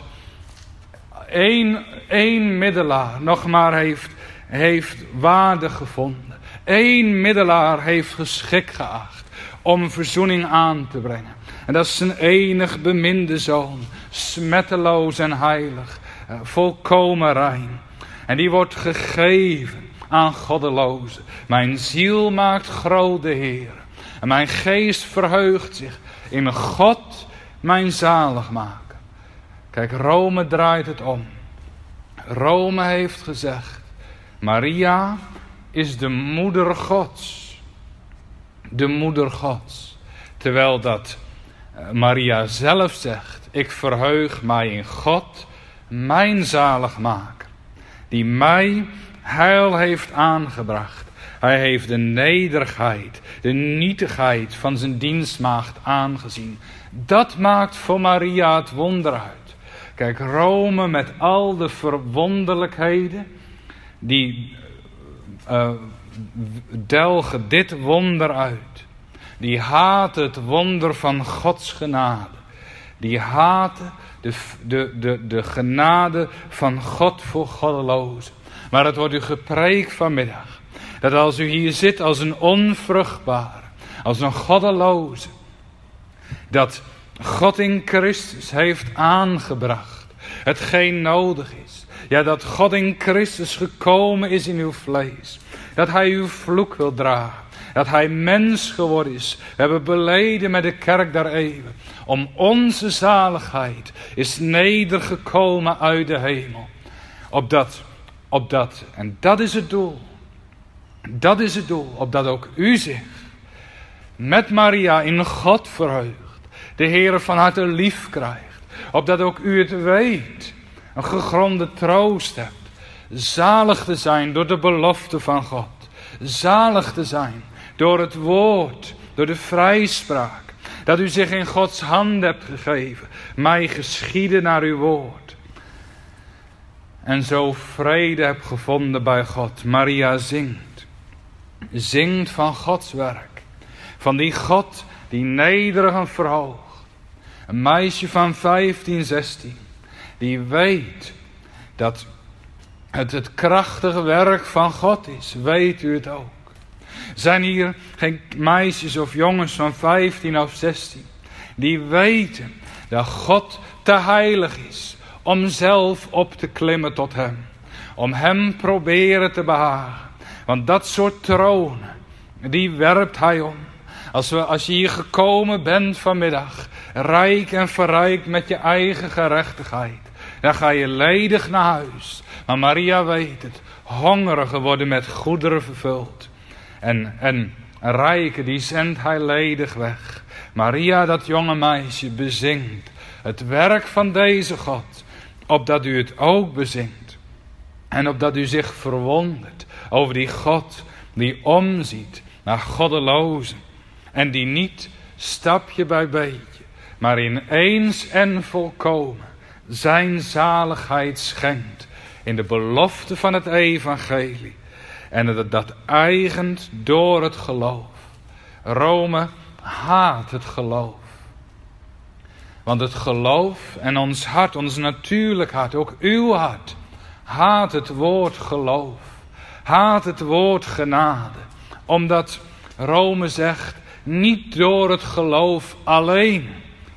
één, één middelaar nog maar heeft, heeft waarde gevonden. één middelaar heeft geschikt geacht om verzoening aan te brengen. En dat is zijn enig beminde zoon, smetteloos en heilig, volkomen rein. En die wordt gegeven aan goddelozen. Mijn ziel maakt groot de Heer. En mijn geest verheugt zich in God, mijn zaligmaker. Kijk, Rome draait het om. Rome heeft gezegd, Maria is de moeder Gods. De moeder Gods. Terwijl dat Maria zelf zegt, ik verheug mij in God, mijn zaligmaker. Die mij heil heeft aangebracht. Hij heeft de nederigheid, de nietigheid van zijn dienstmaagd aangezien. Dat maakt voor Maria het wonder uit. Kijk, Rome met al de verwonderlijkheden, die uh, delgen dit wonder uit. Die haat het wonder van Gods genade. Die haten de, de, de, de genade van God voor goddelozen. Maar het wordt u gepreekt vanmiddag. Dat als u hier zit als een onvruchtbare, als een goddeloze. Dat God in Christus heeft aangebracht. Hetgeen nodig is. Ja, dat God in Christus gekomen is in uw vlees. Dat hij uw vloek wil dragen. Dat hij mens geworden is. We hebben beleden met de kerk der eeuwen. Om onze zaligheid is nedergekomen uit de hemel. Opdat, opdat, en dat is het doel. Dat is het doel. Opdat ook u zich met Maria in God verheugt. De Heere van harte lief krijgt. Opdat ook u het weet. Een gegronde troost hebt. Zalig te zijn door de belofte van God. Zalig te zijn door het woord. Door de vrijspraak. Dat u zich in Gods hand hebt gegeven. Mij geschieden naar uw woord. En zo vrede hebt gevonden bij God. Maria zingt. Zingt van Gods werk. Van die God die nederig en verhoogt. Een meisje van vijftien, zestien. Die weet dat het het krachtige werk van God is. Weet u het ook. Zijn hier geen meisjes of jongens van vijftien of zestien. Die weten dat God te heilig is. Om zelf op te klimmen tot hem. Om hem proberen te behagen. Want dat soort tronen, die werpt hij om. Als, we, als je hier gekomen bent vanmiddag, rijk en verrijkt met je eigen gerechtigheid, dan ga je ledig naar huis. Maar Maria weet het, hongerigen worden met goederen vervuld. En, en rijken, die zendt hij ledig weg. Maria, dat jonge meisje, bezingt het werk van deze God, opdat u het ook bezingt. En opdat u zich verwondert over die God die omziet naar goddelozen. En die niet stapje bij beetje, maar ineens en volkomen zijn zaligheid schenkt. In de belofte van het evangelie. En dat dat eigent door het geloof. Rome haat het geloof. Want het geloof en ons hart, ons natuurlijk hart, ook uw hart, haat het woord geloof. Haat het woord genade. Omdat Rome zegt, niet door het geloof alleen.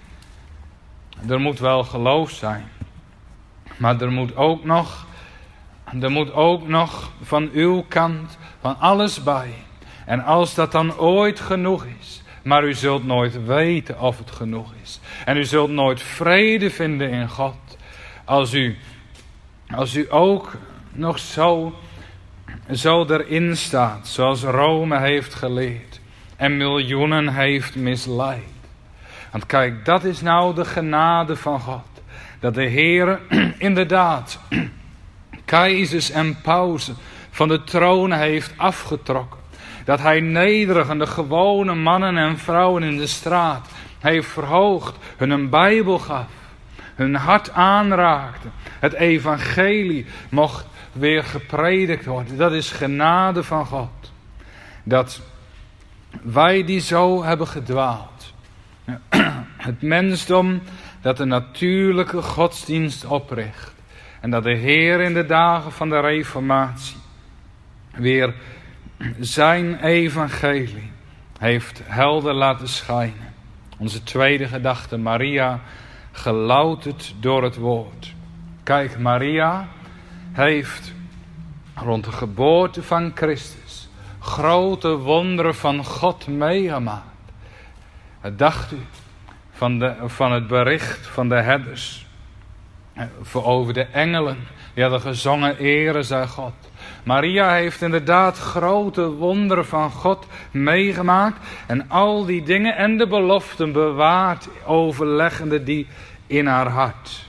Er moet wel geloof zijn. Maar er moet ook nog, er moet ook nog van uw kant van alles bij. En als dat dan ooit genoeg is, maar u zult nooit weten of het genoeg is. En u zult nooit vrede vinden in God. Als u, als u ook nog zo, zo erin staat, zoals Rome heeft geleerd. En miljoenen heeft misleid. Want kijk, dat is nou de genade van God. Dat de Heere inderdaad keizers en pausen van de troon heeft afgetrokken. Dat hij nederig en de gewone mannen en vrouwen in de straat heeft verhoogd. Hun een Bijbel gaf. Hun hart aanraakte. Het evangelie mocht weer gepredikt worden. Dat is genade van God. Dat wij die zo hebben gedwaald. Het mensdom dat de natuurlijke godsdienst opricht. En dat de Heer in de dagen van de reformatie weer zijn evangelie heeft helder laten schijnen. Onze tweede gedachte, Maria, gelouterd door het woord. Kijk, Maria heeft rond de geboorte van Christus grote wonderen van God meegemaakt. Dacht u van, de, van het bericht van de herders over de engelen die hadden gezongen, ere zij God. Maria heeft inderdaad grote wonderen van God meegemaakt en al die dingen en de beloften bewaard, overleggende die in haar hart.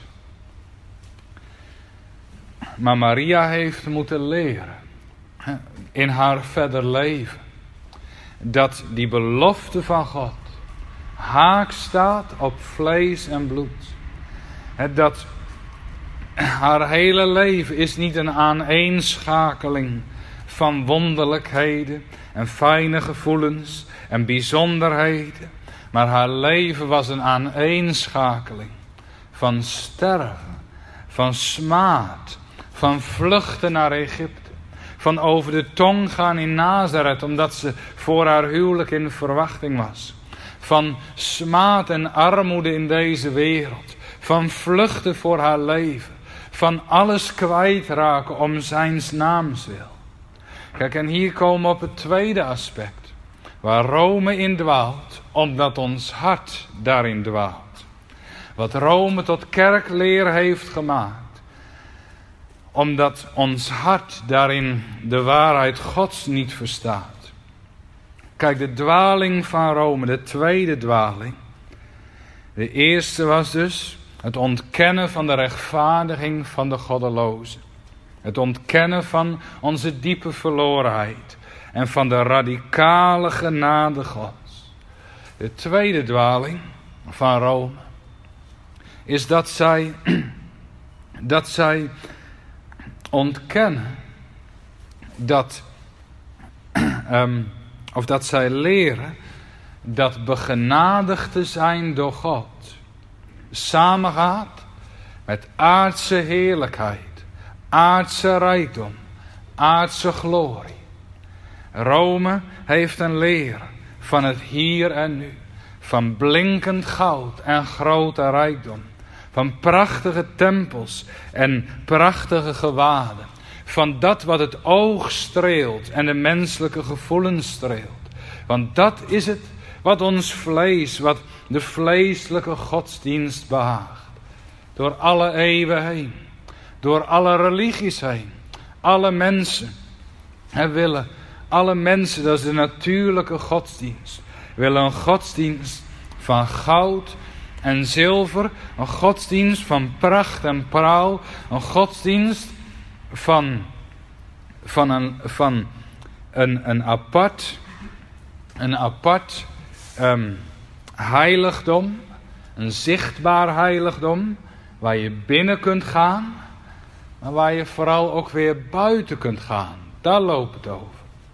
Maar Maria heeft moeten leren in haar verder leven dat die belofte van God haak staat op vlees en bloed. Dat haar hele leven is niet een aaneenschakeling van wonderlijkheden en fijne gevoelens en bijzonderheden. Maar haar leven was een aaneenschakeling van sterven, van smaad, van vluchten naar Egypte. Van over de tong gaan in Nazareth, omdat ze voor haar huwelijk in verwachting was. Van smaad en armoede in deze wereld. Van vluchten voor haar leven. Van alles kwijtraken om zijn naams wil. Kijk, en hier komen we op het tweede aspect. Waar Rome in dwaalt, omdat ons hart daarin dwaalt. Wat Rome tot kerkleer heeft gemaakt. Omdat ons hart daarin de waarheid Gods niet verstaat. Kijk, de dwaling van Rome, de tweede dwaling. De eerste was dus het ontkennen van de rechtvaardiging van de goddelozen. Het ontkennen van onze diepe verlorenheid. En van de radicale genade Gods. De tweede dwaling van Rome is dat zij, dat zij ontkennen dat, um, of dat zij leren dat begenadigd te zijn door God samengaat met aardse heerlijkheid, aardse rijkdom, aardse glorie. Rome heeft een leer van het hier en nu, van blinkend goud en grote rijkdom, van prachtige tempels en prachtige gewaden, van dat wat het oog streelt en de menselijke gevoelens streelt. Want dat is het wat ons vlees, wat de vleeselijke godsdienst behaagt. Door alle eeuwen heen, door alle religies heen, alle mensen hè, willen, alle mensen, dat is de natuurlijke godsdienst, willen een godsdienst van goud en zilver, een godsdienst van pracht en praal, een godsdienst van, van, een, van een, een apart, een apart um, heiligdom, een zichtbaar heiligdom, waar je binnen kunt gaan, maar waar je vooral ook weer buiten kunt gaan. Daar loopt het over.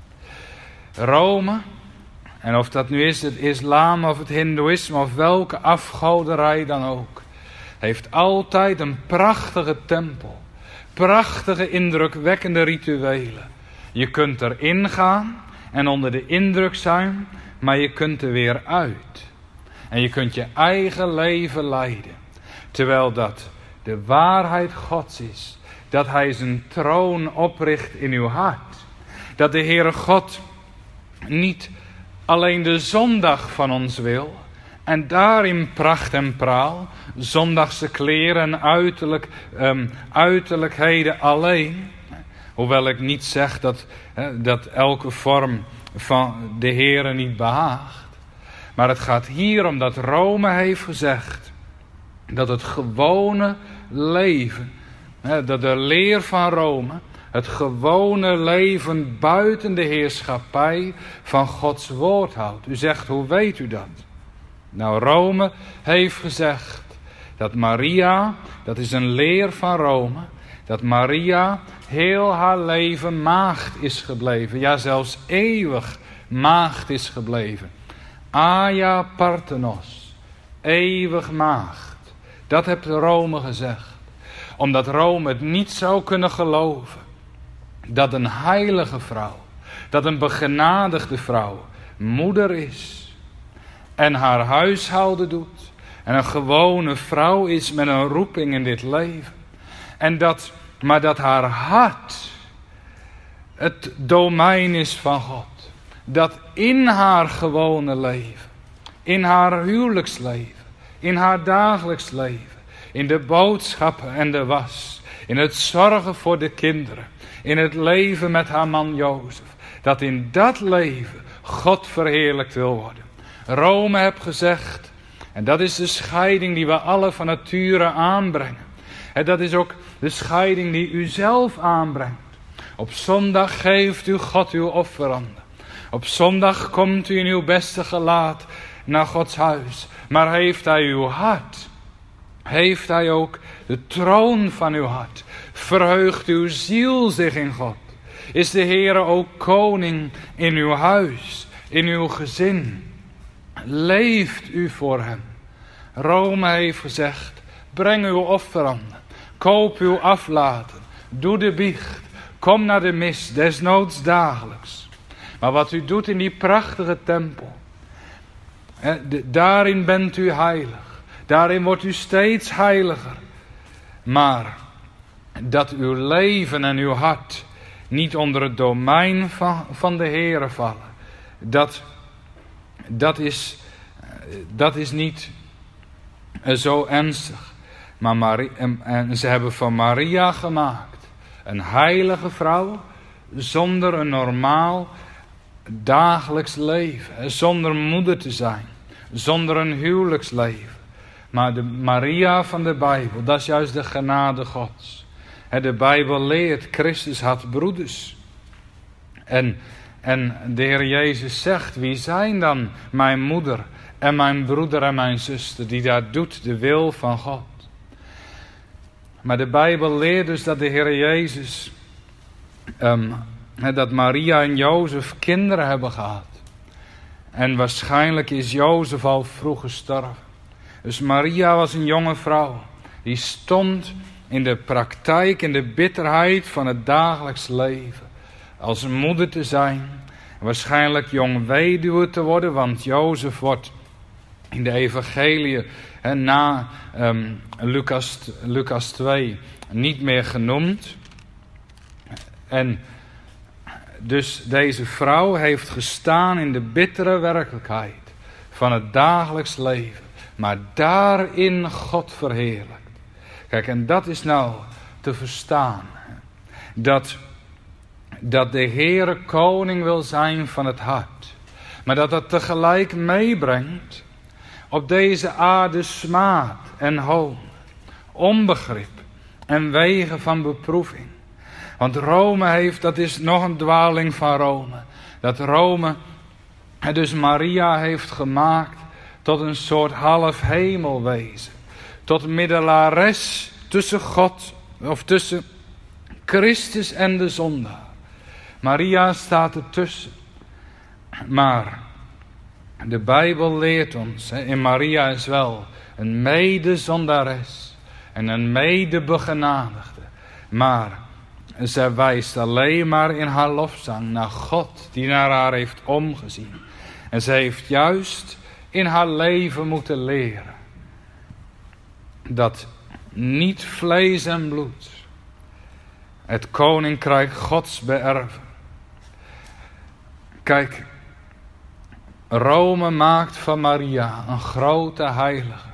Rome, en of dat nu is het islam of het hindoeïsme of welke afgoderij dan ook, heeft altijd een prachtige tempel. Prachtige, indrukwekkende rituelen. Je kunt erin gaan en onder de indruk zijn, maar je kunt er weer uit. En je kunt je eigen leven leiden. Terwijl dat de waarheid Gods is. Dat Hij zijn troon opricht in uw hart. Dat de Heere God niet alleen de zondag van ons wil. En daarin pracht en praal. Zondagse kleren en uiterlijk, um, uiterlijkheden alleen. Hoewel ik niet zeg dat, he, dat elke vorm van de Heere niet behaagt. Maar het gaat hier om dat Rome heeft gezegd. Dat het gewone leven. He, dat de leer van Rome. Het gewone leven buiten de heerschappij van Gods woord houdt. U zegt, hoe weet u dat? Nou, Rome heeft gezegd dat Maria, dat is een leer van Rome, dat Maria heel haar leven maagd is gebleven. Ja, zelfs eeuwig maagd is gebleven. Aia Parthenos, eeuwig maagd. Dat heeft Rome gezegd. Omdat Rome het niet zou kunnen geloven dat een heilige vrouw, dat een begenadigde vrouw moeder is en haar huishouden doet en een gewone vrouw is met een roeping in dit leven. En dat, maar dat haar hart het domein is van God. Dat in haar gewone leven, in haar huwelijksleven, in haar dagelijks leven, in de boodschappen en de was, in het zorgen voor de kinderen, in het leven met haar man Jozef, dat in dat leven God verheerlijkt wil worden. Rome heb gezegd, en dat is de scheiding die we alle van nature aanbrengen. En dat is ook de scheiding die u zelf aanbrengt. Op zondag geeft u God uw offeranden. Op zondag komt u in uw beste gelaat naar Gods huis. Maar heeft hij uw hart? Heeft hij ook de troon van uw hart? Verheugt uw ziel zich in God? Is de Heere ook koning in uw huis, in uw gezin? Leeft u voor hem? Rome heeft gezegd, breng uw offeranden, koop uw aflaten, doe de biecht, kom naar de mis, desnoods dagelijks. Maar wat u doet in die prachtige tempel, hè, de, daarin bent u heilig, daarin wordt u steeds heiliger. Maar dat uw leven en uw hart niet onder het domein van, van de Heere vallen, dat, dat, is, dat is niet zo ernstig. Maar Maria, en, en ze hebben van Maria gemaakt een heilige vrouw zonder een normaal dagelijks leven, zonder moeder te zijn, zonder een huwelijksleven. Maar de Maria van de Bijbel, dat is juist de genade Gods. De Bijbel leert, Christus had broeders. En, en de Heer Jezus zegt, wie zijn dan mijn moeder en mijn broeder en mijn zuster, die daar doet de wil van God. Maar de Bijbel leert dus dat de Heer Jezus, um, dat Maria en Jozef kinderen hebben gehad. En waarschijnlijk is Jozef al vroeg gestorven. Dus Maria was een jonge vrouw. Die stond in de praktijk, in de bitterheid van het dagelijks leven. Als moeder te zijn. Waarschijnlijk jong weduwe te worden. Want Jozef wordt in de evangelie hè, na um, Lucas, Lucas twee niet meer genoemd. En dus deze vrouw heeft gestaan in de bittere werkelijkheid van het dagelijks leven. Maar daarin God verheerlijkt. Kijk, en dat is nou te verstaan. Dat, dat de Heere koning wil zijn van het hart. Maar dat dat tegelijk meebrengt op deze aarde smaad en hoon. Onbegrip en wegen van beproeving. Want Rome heeft, dat is nog een dwaling van Rome. Dat Rome dus Maria heeft gemaakt tot een soort half hemelwezen. Tot middelares tussen God, of tussen Christus en de zondaar. Maria staat ertussen. Maar de Bijbel leert ons, hè, in Maria is wel een medezondares en een medebegenadigde. Maar zij wijst alleen maar in haar lofzang naar God die naar haar heeft omgezien. En zij heeft juist in haar leven moeten leren dat niet vlees en bloed het koninkrijk Gods beërven. Kijk, Rome maakt van Maria een grote heilige.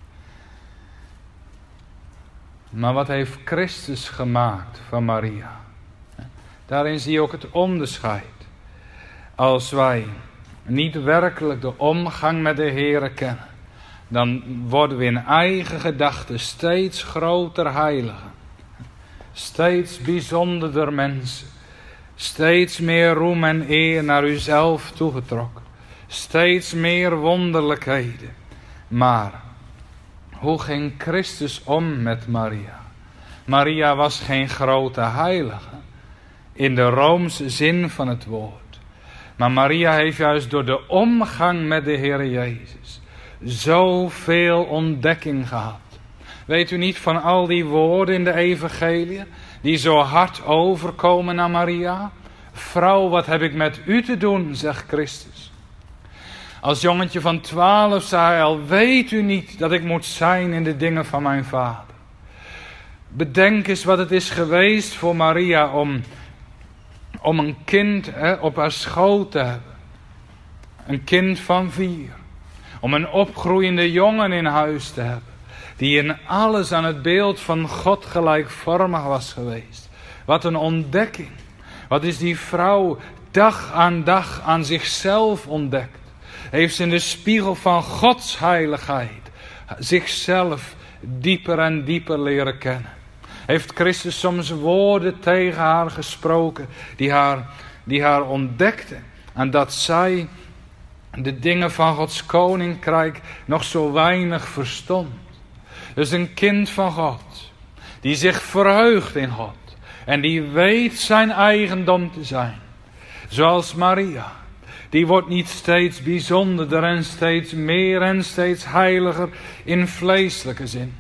Maar wat heeft Christus gemaakt van Maria? Daarin zie je ook het onderscheid. Als wij niet werkelijk de omgang met de Heere kennen, dan worden we in eigen gedachten steeds groter heiligen. Steeds bijzonderder mensen. Steeds meer roem en eer naar uzelf toegetrokken. Steeds meer wonderlijkheden. Maar hoe ging Christus om met Maria? Maria was geen grote heilige in de Roomse zin van het woord. Maar Maria heeft juist door de omgang met de Heer Jezus zoveel ontdekking gehad. Weet u niet van al die woorden in de evangelie die zo hard overkomen naar Maria? vrouw, wat heb ik met u te doen, zegt Christus. Als jongetje van twaalf zei hij al, weet u niet dat ik moet zijn in de dingen van mijn vader. Bedenk eens wat het is geweest voor Maria om, om een kind hè, op haar schoot te hebben. Een kind van vier. Om een opgroeiende jongen in huis te hebben. Die in alles aan het beeld van God gelijkvormig was geweest. Wat een ontdekking. Wat is die vrouw dag aan dag aan zichzelf ontdekt. Heeft ze in de spiegel van Gods heiligheid zichzelf dieper en dieper leren kennen. Heeft Christus soms woorden tegen haar gesproken die haar, die haar ontdekten. En dat zij de dingen van Gods koninkrijk nog zo weinig verstond. Dus een kind van God, die zich verheugt in God. En die weet zijn eigendom te zijn. Zoals Maria. Die wordt niet steeds bijzonderder en steeds meer en steeds heiliger in vleeselijke zin.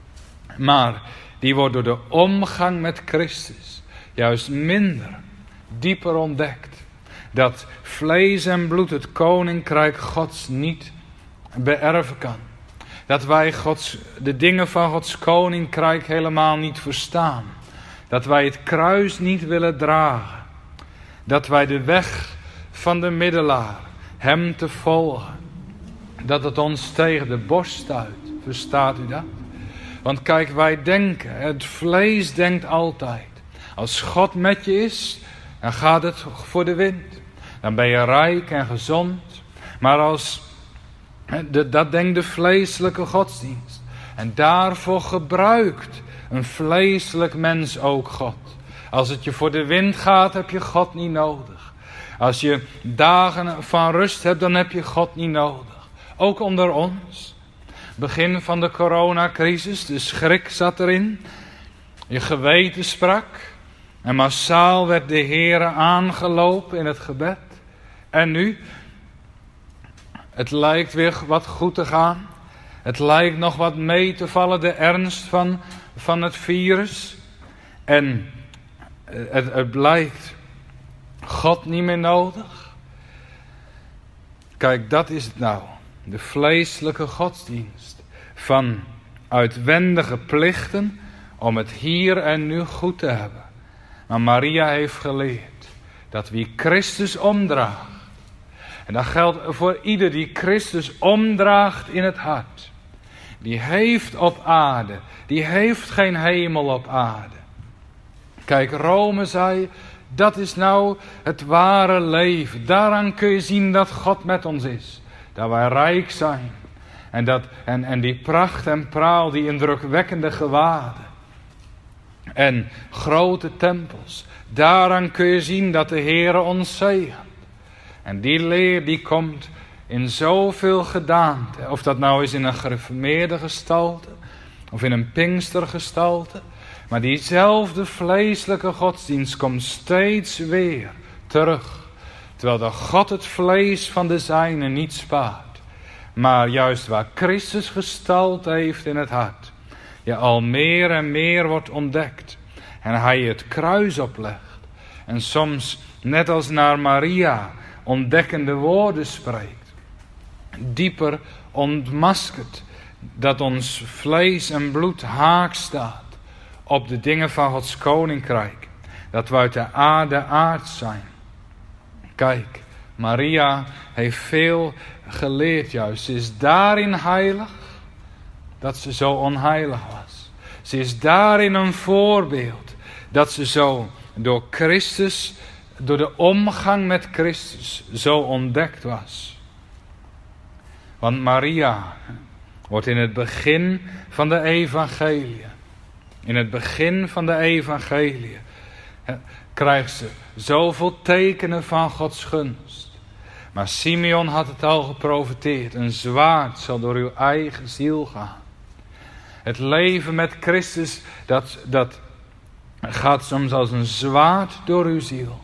Maar die wordt door de omgang met Christus juist minder, dieper ontdekt. Dat vlees en bloed het koninkrijk Gods niet beërven kan. Dat wij Gods, de dingen van Gods koninkrijk helemaal niet verstaan. Dat wij het kruis niet willen dragen. Dat wij de weg van de middelaar, hem te volgen. Dat het ons tegen de borst stuit. Verstaat u dat? Want kijk, wij denken, het vlees denkt altijd. Als God met je is, dan gaat het voor de wind. Dan ben je rijk en gezond. Maar als, dat denkt de vleeselijke godsdienst. En daarvoor gebruikt een vleeselijk mens ook God. Als het je voor de wind gaat, heb je God niet nodig. Als je dagen van rust hebt, dan heb je God niet nodig. Ook onder ons. Begin van de coronacrisis, de schrik zat erin. Je geweten sprak. En massaal werd de Heere aangelopen in het gebed. En nu? Het lijkt weer wat goed te gaan. Het lijkt nog wat mee te vallen, de ernst van, van het virus. En het, het blijkt God niet meer nodig. Kijk, dat is het nou. De vleeselijke godsdienst. Van uitwendige plichten om het hier en nu goed te hebben. Maar Maria heeft geleerd dat wie Christus omdraagt. En dat geldt voor ieder die Christus omdraagt in het hart. Die heeft op aarde. Die heeft geen hemel op aarde. Kijk, Rome zei, dat is nou het ware leven. Daaraan kun je zien dat God met ons is. Dat wij rijk zijn. En, dat, en, en die pracht en praal, die indrukwekkende gewaden. En grote tempels. Daaraan kun je zien dat de Heere ons zegent. En die leer die komt in zoveel gedaante. Of dat nou is in een gereformeerde gestalte. Of in een pinkstergestalte. Maar diezelfde vleeselijke godsdienst komt steeds weer terug. Terwijl de God het vlees van de zijnen niet spaart. Maar juist waar Christus gestalte heeft in het hart. Je al meer en meer wordt ontdekt. En hij het kruis oplegt. En soms net als naar Maria ontdekkende woorden spreekt. Dieper ontmaskert dat ons vlees en bloed haak staat op de dingen van Gods koninkrijk. Dat we uit de aarde aard zijn. Kijk, Maria heeft veel geleerd juist. Ze is daarin heilig dat ze zo onheilig was. Ze is daarin een voorbeeld dat ze zo door Christus, door de omgang met Christus, zo ontdekt was. Want Maria wordt in het begin van de evangelie, in het begin van de evangelie, krijgt ze zoveel tekenen van Gods gunst. Maar Simeon had het al geprofeteerd. Een zwaard zal door uw eigen ziel gaan. Het leven met Christus, dat, dat gaat soms als een zwaard door uw ziel.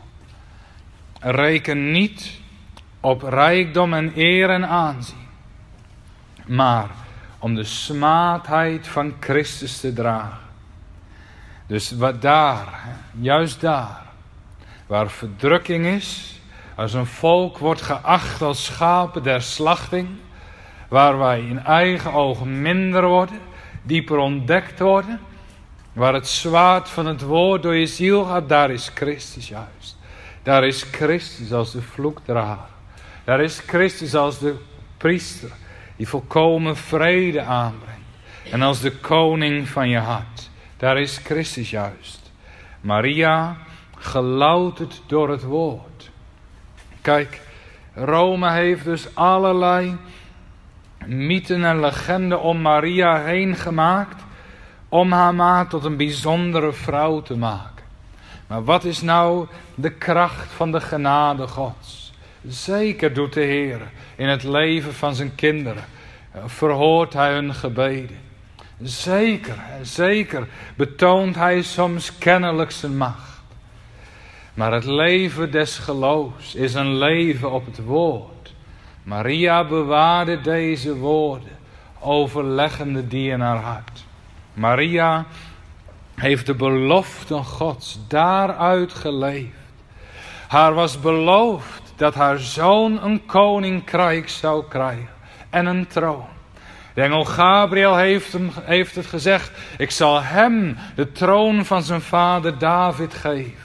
Reken niet op rijkdom en eer en aanzien. Maar om de smaadheid van Christus te dragen. Dus wat daar, juist daar, waar verdrukking is, als een volk wordt geacht als schapen der slachting, waar wij in eigen ogen minder worden, dieper ontdekt worden, waar het zwaard van het woord door je ziel gaat, daar is Christus juist. Daar is Christus als de vloekdrager. Daar is Christus als de priester die volkomen vrede aanbrengt. En als de koning van je hart. Daar is Christus juist. Maria, gelouterd door het woord. Kijk, Rome heeft dus allerlei mythen en legenden om Maria heen gemaakt, om haar maar tot een bijzondere vrouw te maken. Maar wat is nou de kracht van de genade Gods? Zeker doet de Heer in het leven van zijn kinderen, verhoort hij hun gebeden. Zeker, zeker betoont hij soms kennelijk zijn macht. Maar het leven des geloofs is een leven op het woord. Maria bewaarde deze woorden, overleggende die in haar hart. Maria heeft de beloften Gods daaruit geleefd. Haar was beloofd dat haar zoon een koninkrijk zou krijgen en een troon. De engel Gabriel heeft, hem, heeft het gezegd, ik zal hem de troon van zijn vader David geven.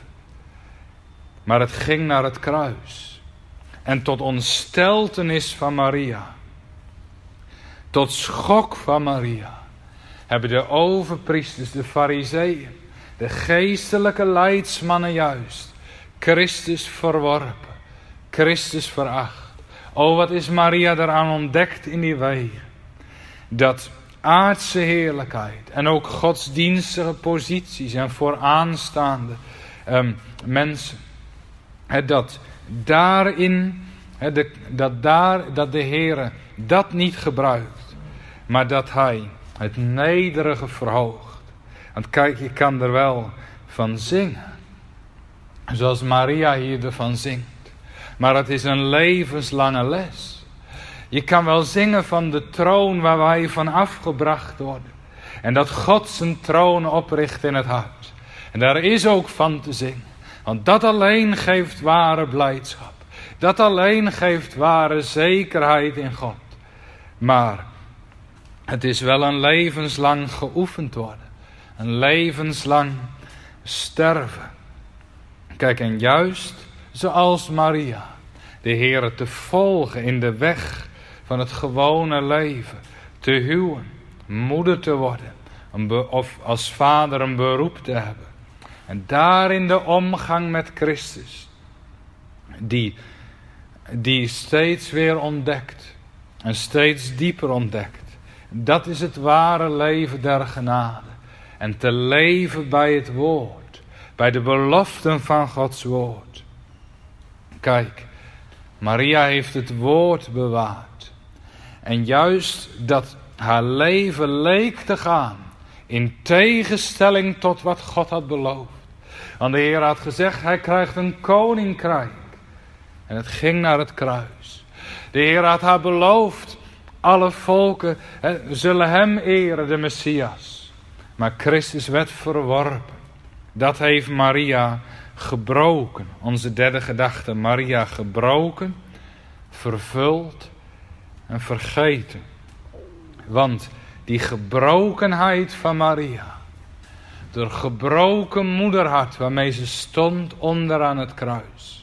Maar het ging naar het kruis. En tot ontsteltenis van Maria, tot schok van Maria, hebben de overpriesters, de farizeeën, de geestelijke leidsmannen juist, Christus verworpen, Christus veracht. O, wat is Maria daaraan ontdekt in die wegen. Dat aardse heerlijkheid en ook godsdienstige posities en vooraanstaande um, mensen, he, dat daarin, he, de, dat, daar, dat de Heere dat niet gebruikt, maar dat hij het nederige verhoogt. Want kijk, je kan er wel van zingen, zoals Maria hier ervan zingt, maar het is een levenslange les. Je kan wel zingen van de troon waar wij van afgebracht worden. En dat God zijn troon opricht in het hart. En daar is ook van te zingen. Want dat alleen geeft ware blijdschap. Dat alleen geeft ware zekerheid in God. Maar het is wel een levenslang geoefend worden. Een levenslang sterven. Kijk, en juist zoals Maria, de Heere te volgen in de weg van het gewone leven, te huwen, moeder te worden, of als vader een beroep te hebben. En daarin de omgang met Christus, die, die steeds weer ontdekt en steeds dieper ontdekt. Dat is het ware leven der genade. En te leven bij het woord, bij de beloften van Gods woord. Kijk, Maria heeft het woord bewaard. En juist dat haar leven leek te gaan in tegenstelling tot wat God had beloofd. Want de Heer had gezegd, hij krijgt een koninkrijk. En het ging naar het kruis. De Heer had haar beloofd, alle volken he, zullen hem eren, de Messias. Maar Christus werd verworpen. Dat heeft Maria gebroken. Onze derde gedachte, Maria gebroken, vervuld en vergeten. Want die gebrokenheid van Maria, door gebroken moederhart waarmee ze stond onderaan het kruis.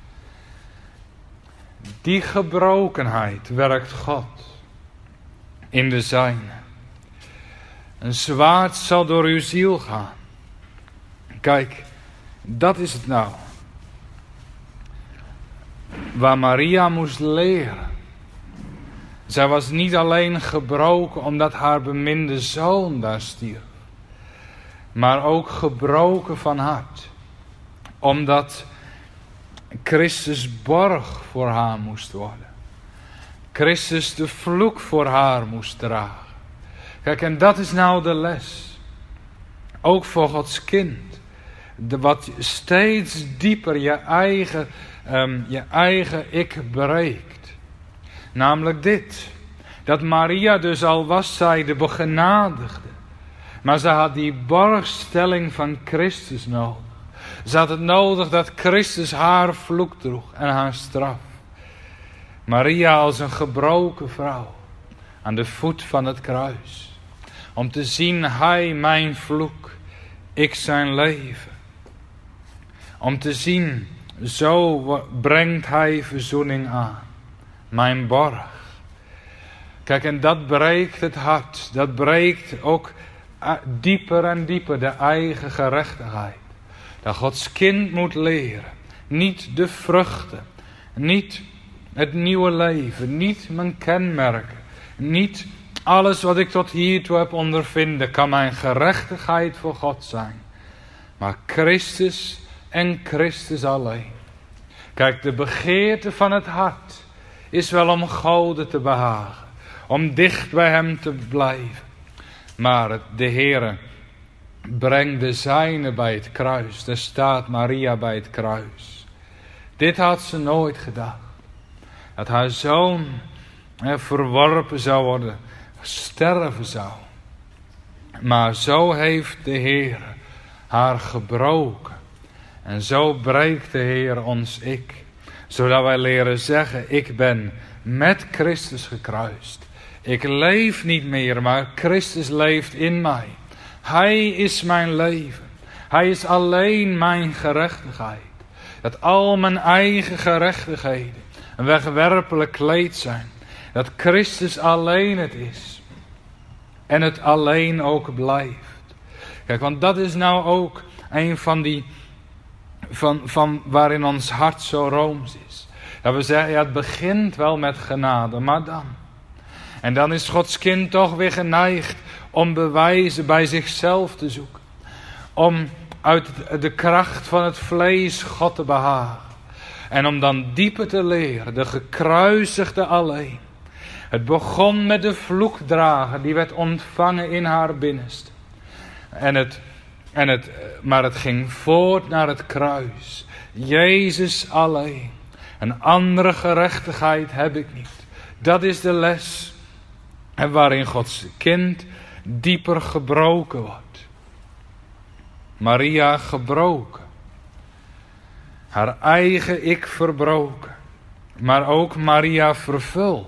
Die gebrokenheid werkt God in de zijne. Een zwaard zal door uw ziel gaan. Kijk, dat is het nou. Waar Maria moest leren. Zij was niet alleen gebroken omdat haar beminde zoon daar stierf. Maar ook gebroken van hart. Omdat Christus borg voor haar moest worden. Christus de vloek voor haar moest dragen. Kijk, en dat is nou de les. Ook voor Gods kind. De, wat steeds dieper je eigen, um, je eigen ik breekt. Namelijk dit. Dat Maria dus al was zij de begenadigde. Maar ze had die borgstelling van Christus nodig. Ze had het nodig dat Christus haar vloek droeg en haar straf. Maria als een gebroken vrouw aan de voet van het kruis. Om te zien, hij mijn vloek, ik zijn leven. Om te zien, zo brengt hij verzoening aan. Mijn borg. Kijk, en dat breekt het hart. Dat breekt ook dieper en dieper de eigen gerechtigheid. Dat Gods kind moet leren. Niet de vruchten. Niet het nieuwe leven. Niet mijn kenmerken. Niet alles wat ik tot hiertoe heb ondervinden kan mijn gerechtigheid voor God zijn. Maar Christus en Christus alleen. Kijk, de begeerte van het hart is wel om God te behagen. Om dicht bij hem te blijven. Maar het, de Heere brengt de zijne bij het kruis. Daar staat Maria bij het kruis. Dit had ze nooit gedacht. Dat haar zoon hè, verworpen zou worden. Sterven zou. Maar zo heeft de Heer haar gebroken. En zo breekt de Heer ons ik. Zodat wij leren zeggen, ik ben met Christus gekruist. Ik leef niet meer, maar Christus leeft in mij. Hij is mijn leven. Hij is alleen mijn gerechtigheid. Dat al mijn eigen gerechtigheden een wegwerpelijk kleed zijn. Dat Christus alleen het is. En het alleen ook blijft. Kijk, want dat is nou ook een van die, van, van waarin ons hart zo rooms is. Dat we zeggen, ja, het begint wel met genade, maar dan. En dan is Gods kind toch weer geneigd om bewijzen bij zichzelf te zoeken. Om uit de kracht van het vlees God te behagen. En om dan dieper te leren, de gekruisigde alleen. Het begon met de vloekdrager, die werd ontvangen in haar binnenste. En het, en het, maar het ging voort naar het kruis. Jezus alleen. Een andere gerechtigheid heb ik niet. Dat is de les. En waarin Gods kind dieper gebroken wordt. Maria gebroken. Haar eigen ik verbroken. Maar ook Maria vervuld.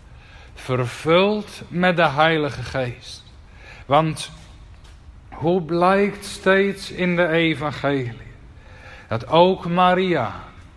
Vervuld met de Heilige Geest. Want hoe blijkt steeds in de evangelie. Dat ook Maria.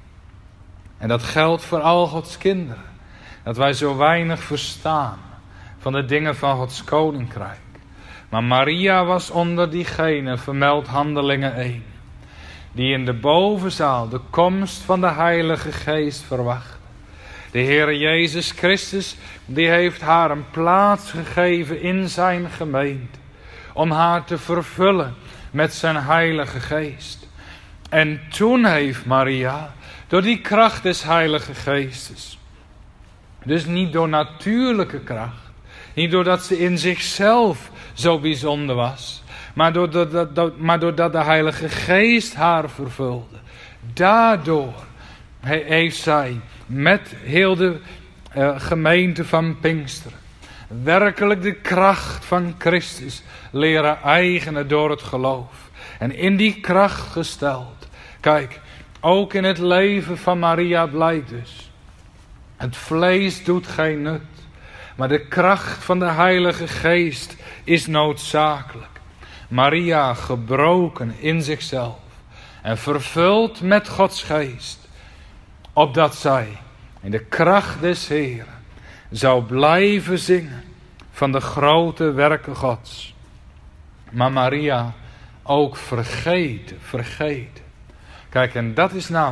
En dat geldt voor al Gods kinderen. Dat wij zo weinig verstaan. Van de dingen van Gods koninkrijk. Maar Maria was onder diegenen, vermeld Handelingen één. Die in de bovenzaal de komst van de Heilige Geest verwachtte. De Heere Jezus Christus, die heeft haar een plaats gegeven in zijn gemeente. Om haar te vervullen met zijn Heilige Geest. En toen heeft Maria, door die kracht des Heilige Geestes. Dus niet door natuurlijke kracht. Niet doordat ze in zichzelf zo bijzonder was. Maar doordat, maar doordat de Heilige Geest haar vervulde. Daardoor heeft zij met heel de uh, gemeente van Pinksteren. Werkelijk de kracht van Christus leren eigenen door het geloof. En in die kracht gesteld. Kijk, ook in het leven van Maria blijkt dus. Het vlees doet geen nut. Maar de kracht van de Heilige Geest is noodzakelijk. Maria gebroken in zichzelf. En vervuld met Gods Geest. Opdat zij in de kracht des Heeren zou blijven zingen van de grote werken Gods. Maar Maria ook vergeten, vergeten. Kijk, en dat is nou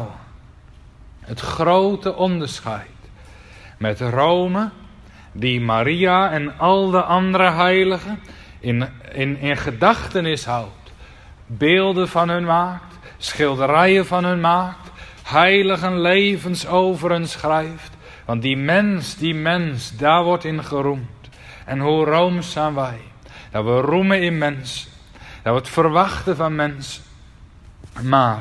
het grote onderscheid met Rome, die Maria en al de andere heiligen in, in, in gedachtenis houdt. Beelden van hun maakt, schilderijen van hun maakt, heiligen levens over hen schrijft. Want die mens, die mens, daar wordt in geroemd. En hoe rooms zijn wij. Dat we roemen in mensen. Dat we het verwachten van mensen. Maar,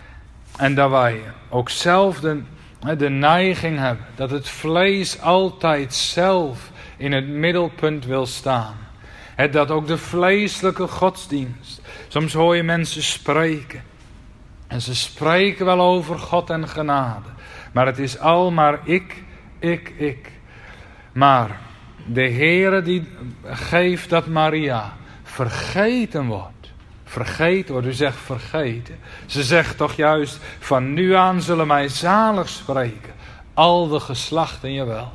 en dat wij ook zelf de, de neiging hebben. Dat het vlees altijd zelf in het middelpunt wil staan. He, dat ook de vleeselijke godsdienst. Soms hoor je mensen spreken. En ze spreken wel over God en genade. Maar het is al maar ik, ik, ik. Maar de Heere die geeft dat Maria vergeten wordt. Vergeten wordt, u zegt vergeten. Ze zegt toch juist, van nu aan zullen mij zalig spreken. Al de geslachten, jawel.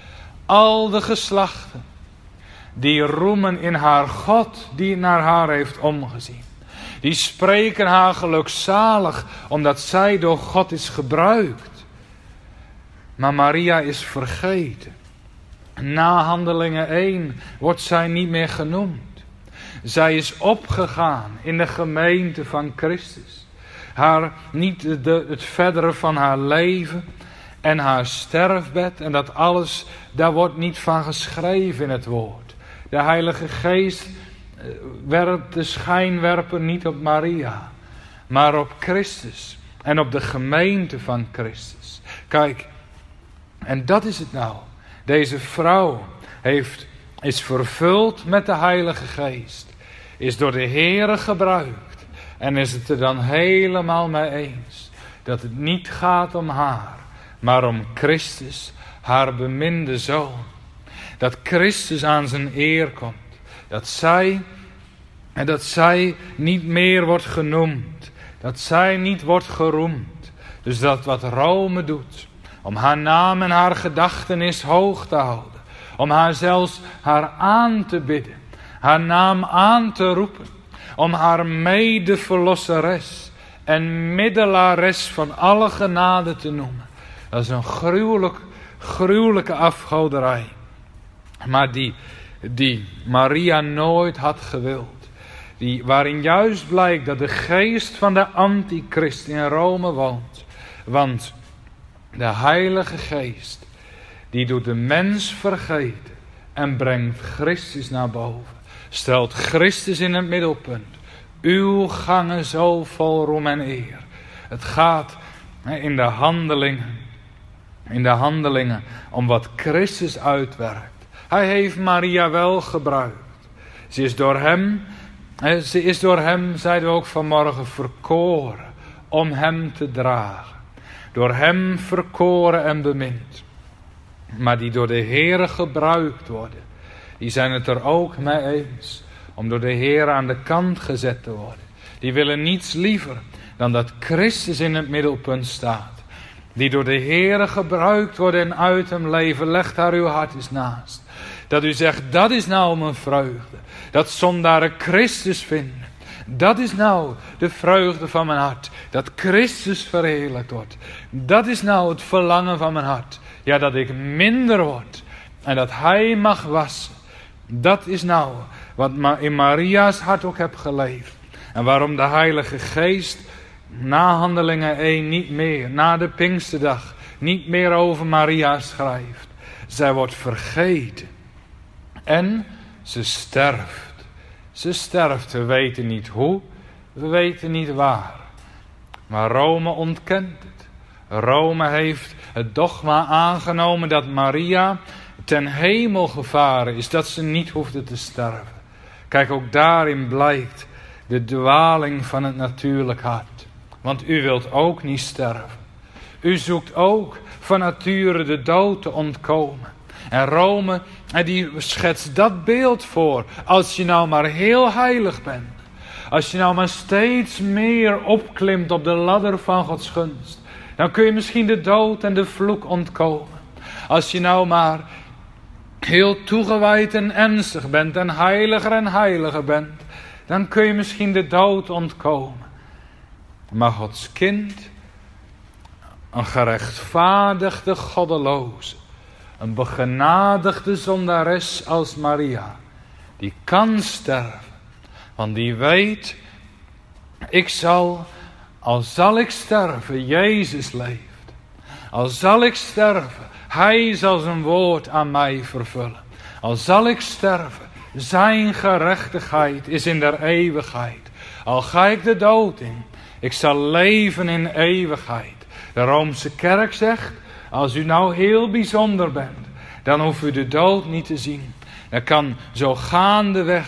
Al de geslachten. Die roemen in haar God die naar haar heeft omgezien. Die spreken haar gelukzalig omdat zij door God is gebruikt. Maar Maria is vergeten. Na Handelingen één wordt zij niet meer genoemd. Zij is opgegaan in de gemeente van Christus. Haar, niet de, het verdere van haar leven en haar sterfbed en dat alles, daar wordt niet van geschreven in het woord. De Heilige Geest werpt de schijnwerper niet op Maria, maar op Christus en op de gemeente van Christus. Kijk, en dat is het nou. Deze vrouw heeft, is vervuld met de Heilige Geest, is door de Heere gebruikt en is het er dan helemaal mee eens dat het niet gaat om haar, maar om Christus, haar beminde Zoon. Dat Christus aan zijn eer komt. Dat zij, en dat zij niet meer wordt genoemd. Dat zij niet wordt geroemd. Dus dat wat Rome doet, om haar naam en haar gedachtenis hoog te houden. Om haar zelfs haar aan te bidden. Haar naam aan te roepen. Om haar medeverlosseres en middelares van alle genade te noemen. Dat is een gruwelijk, gruwelijke afgoderij. Maar die, die Maria nooit had gewild. Die, waarin juist blijkt dat de geest van de antichrist in Rome woont. Want de Heilige Geest, die doet de mens vergeten en brengt Christus naar boven. Stelt Christus in het middelpunt. Uw gangen zo vol roem en eer. Het gaat in de handelingen, in de handelingen om wat Christus uitwerkt. Hij heeft Maria wel gebruikt. Ze is door hem, ze is door hem, zeiden we ook vanmorgen, verkoren om hem te dragen. Door hem verkoren en bemind. Maar die door de Heere gebruikt worden, die zijn het er ook mee eens om door de Heere aan de kant gezet te worden. Die willen niets liever dan dat Christus in het middelpunt staat. Die door de Heere gebruikt worden en uit hem leven. Leg daar uw hart eens naast. Dat u zegt, dat is nou mijn vreugde. Dat zondaren Christus vinden. Dat is nou de vreugde van mijn hart. Dat Christus verheerlijkt wordt. Dat is nou het verlangen van mijn hart. Ja, dat ik minder word. En dat hij mag wassen. Dat is nou wat in Maria's hart ook heb geleefd. En waarom de Heilige Geest na Handelingen één niet meer, na de Pinksterdag, niet meer over Maria schrijft. Zij wordt vergeten. En ze sterft. Ze sterft, we weten niet hoe, we weten niet waar. Maar Rome ontkent het. Rome heeft het dogma aangenomen dat Maria ten hemel gevaren is, dat ze niet hoefde te sterven. Kijk, ook daarin blijkt de dwaling van het natuurlijk hart. Want u wilt ook niet sterven. U zoekt ook van nature de dood te ontkomen. En Rome, die schetst dat beeld voor. Als je nou maar heel heilig bent. Als je nou maar steeds meer opklimt op de ladder van Gods gunst. Dan kun je misschien de dood en de vloek ontkomen. Als je nou maar heel toegewijd en ernstig bent en heiliger en heiliger bent. Dan kun je misschien de dood ontkomen. Maar Gods kind, een gerechtvaardigde goddeloze, een begenadigde zondares als Maria, die kan sterven. Want die weet, ik zal, al zal ik sterven, Jezus leeft. Al zal ik sterven, hij zal zijn woord aan mij vervullen. Al zal ik sterven, zijn gerechtigheid is in der eeuwigheid. Al ga ik de dood in, ik zal leven in eeuwigheid. De Roomse kerk zegt, als u nou heel bijzonder bent, dan hoeft u de dood niet te zien. Dan kan zo gaandeweg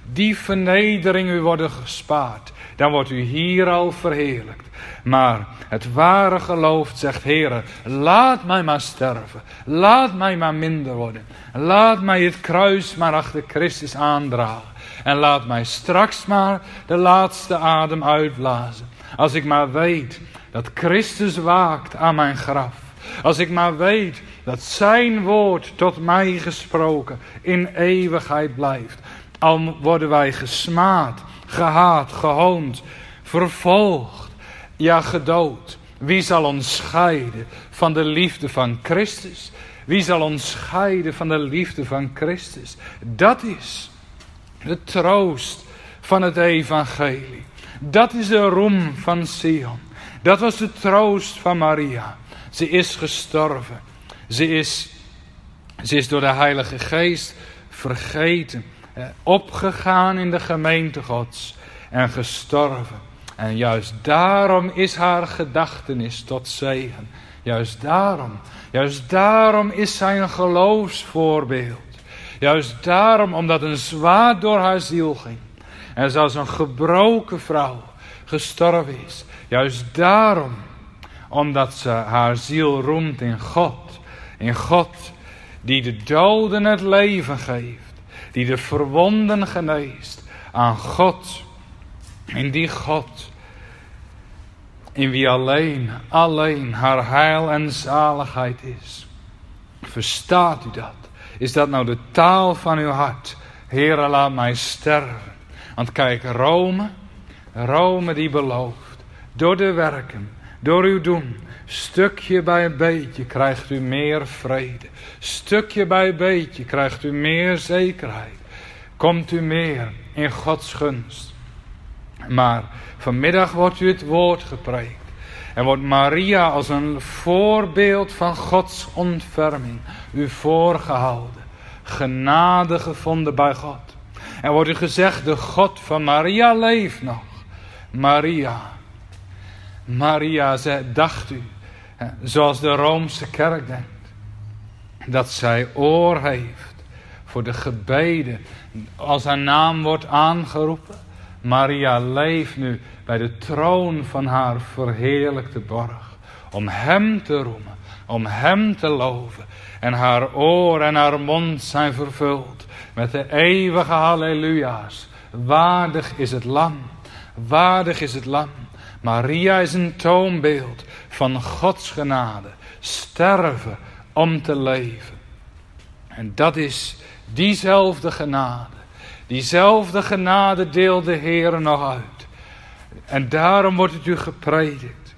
die vernedering u worden gespaard, dan wordt u hier al verheerlijkt. Maar het ware geloof zegt, Heere, laat mij maar sterven. Laat mij maar minder worden. Laat mij het kruis maar achter Christus aandragen. En laat mij straks maar de laatste adem uitblazen. Als ik maar weet dat Christus waakt aan mijn graf. Als ik maar weet dat zijn woord tot mij gesproken in eeuwigheid blijft. Al worden wij gesmaad, gehaat, gehoond, vervolgd, ja gedood. Wie zal ons scheiden van de liefde van Christus? Wie zal ons scheiden van de liefde van Christus? Dat is de troost van het evangelie. Dat is de roem van Sion. Dat was de troost van Maria. Ze is gestorven. Ze is, ze is door de Heilige Geest vergeten. Eh, opgegaan in de gemeente Gods. En gestorven. En juist daarom is haar gedachtenis tot zegen. Juist daarom. Juist daarom is zij een geloofsvoorbeeld. Juist daarom, omdat een zwaard door haar ziel ging. En ze als een gebroken vrouw gestorven is. Juist daarom, omdat ze haar ziel roemt in God. In God die de doden het leven geeft. Die de verwonden geneest. Aan God. In die God. In wie alleen, alleen haar heil en zaligheid is. Verstaat u dat? Is dat nou de taal van uw hart? Heere, laat mij sterven. Want kijk, Rome, Rome die belooft. Door de werken, door uw doen. Stukje bij beetje krijgt u meer vrede. Stukje bij beetje krijgt u meer zekerheid. Komt u meer in Gods gunst. Maar vanmiddag wordt u het woord gepreekt. En wordt Maria als een voorbeeld van Gods ontferming u voorgehouden. Genade gevonden bij God. En wordt u gezegd, de God van Maria leeft nog. Maria. Maria, dacht u, zoals de Roomse kerk denkt, dat zij oor heeft voor de gebeden als haar naam wordt aangeroepen. Maria leeft nu bij de troon van haar verheerlijkte borg. Om hem te roemen, om hem te loven. En haar oor en haar mond zijn vervuld met de eeuwige halleluja's. Waardig is het lam, waardig is het lam. Maria is een toonbeeld van Gods genade. Sterven om te leven. En dat is diezelfde genade. Diezelfde genade deelt de Heer nog uit. En daarom wordt het u gepredikt.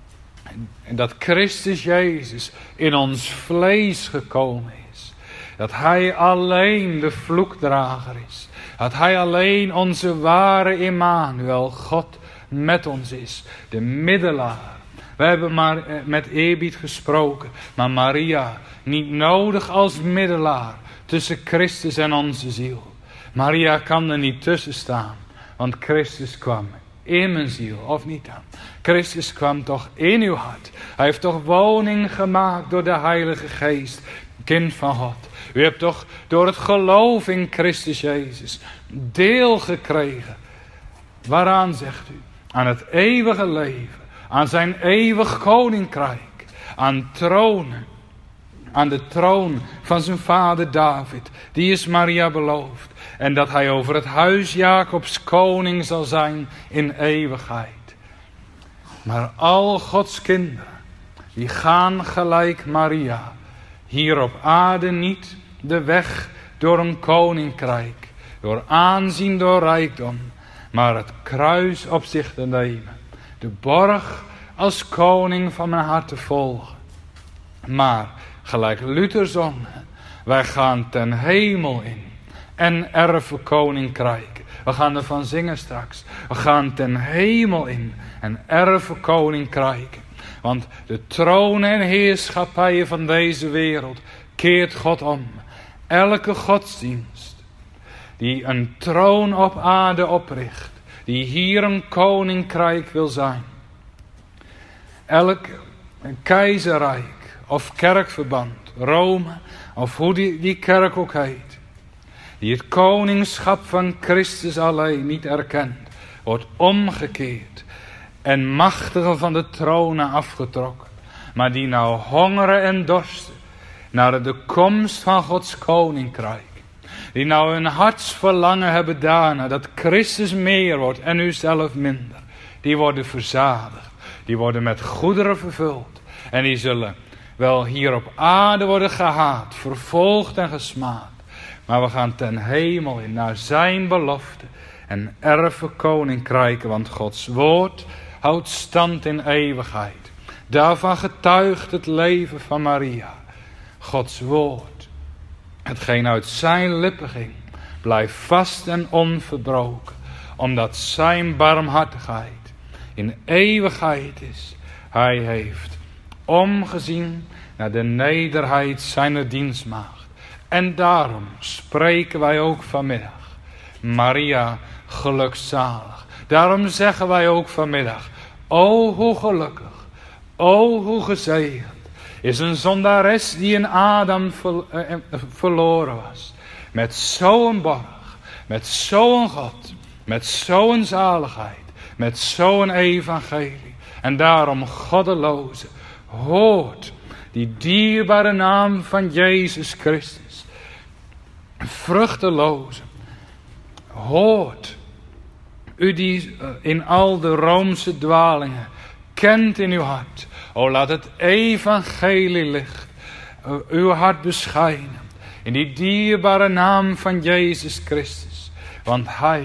En dat Christus Jezus in ons vlees gekomen is. Dat Hij alleen de vloekdrager is. Dat Hij alleen onze ware Immanuel, God met ons is. De middelaar. We hebben maar met eerbied gesproken. Maar Maria, niet nodig als middelaar tussen Christus en onze ziel. Maria kan er niet tussen staan. Want Christus kwam in mijn ziel, of niet dan? Christus kwam toch in uw hart. Hij heeft toch woning gemaakt door de Heilige Geest. Kind van God. U hebt toch door het geloof in Christus Jezus deel gekregen. Waaraan zegt u? Aan het eeuwige leven. Aan zijn eeuwig koninkrijk. Aan tronen. Aan de troon van zijn vader David. Die is Maria beloofd. En dat hij over het huis Jacobs koning zal zijn in eeuwigheid. Maar al Gods kinderen, die gaan gelijk Maria. Hier op aarde niet de weg door een koninkrijk. Door aanzien, door rijkdom. Maar het kruis op zich te nemen. De borg als koning van mijn hart te volgen. Maar gelijk Luther zong, wij gaan ten hemel in. En erven koninkrijk. We gaan ervan zingen straks. We gaan ten hemel in. En erven koninkrijk. Want de tronen en heerschappijen van deze wereld keert God om. Elke godsdienst die een troon op aarde opricht. Die hier een koninkrijk wil zijn. Elk keizerrijk of kerkverband. Rome of hoe die, die kerk ook heet. die het koningschap van Christus alleen niet erkent, wordt omgekeerd en machtigen van de tronen afgetrokken, maar die nou hongeren en dorsten naar de komst van Gods koninkrijk, die nou hun hartsverlangen hebben daarna dat Christus meer wordt en u zelf minder, die worden verzadigd, die worden met goederen vervuld en die zullen wel hier op aarde worden gehaat, vervolgd en gesmaad, maar we gaan ten hemel in naar zijn belofte en erven koninkrijken, want Gods woord houdt stand in eeuwigheid. Daarvan getuigt het leven van Maria. Gods woord, hetgeen uit zijn lippen ging, blijft vast en onverbroken, omdat zijn barmhartigheid in eeuwigheid is. Hij heeft omgezien naar de nederheid zijner dienstmaagd. En daarom spreken wij ook vanmiddag, Maria gelukzalig. Daarom zeggen wij ook vanmiddag, o hoe gelukkig, o hoe gezegend is een zondares die in Adam ver, eh, verloren was. Met zo'n borg, met zo'n God, met zo'n zaligheid, met zo'n evangelie. En daarom, goddeloze, hoort die dierbare naam van Jezus Christus. Vruchteloze, hoort u die in al de Roomse dwalingen kent in uw hart. O, laat het evangelie licht uw hart beschijnen in die dierbare naam van Jezus Christus. Want Hij,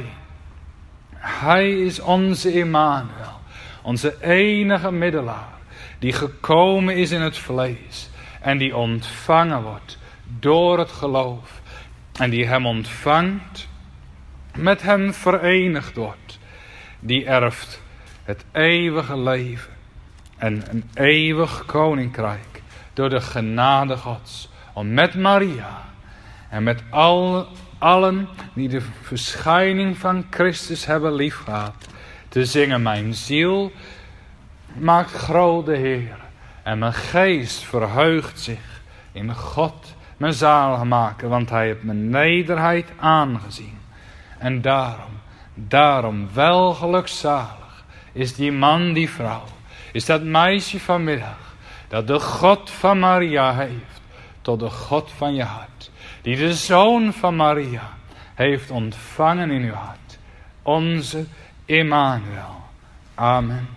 Hij is onze Immanuel, onze enige middelaar, die gekomen is in het vlees en die ontvangen wordt door het geloof. En die hem ontvangt, met hem verenigd wordt. Die erft het eeuwige leven en een eeuwig koninkrijk door de genade Gods. Om met Maria en met al, allen die de verschijning van Christus hebben liefgehad, te zingen: mijn ziel maakt groot de Heer en mijn geest verheugt zich in God mijn zaligmaker, want hij heeft mijn nederheid aangezien. En daarom, daarom wel gelukzalig is die man, die vrouw, is dat meisje vanmiddag, dat de God van Maria heeft tot de God van je hart, die de Zoon van Maria heeft ontvangen in uw hart, onze Immanuel. Amen.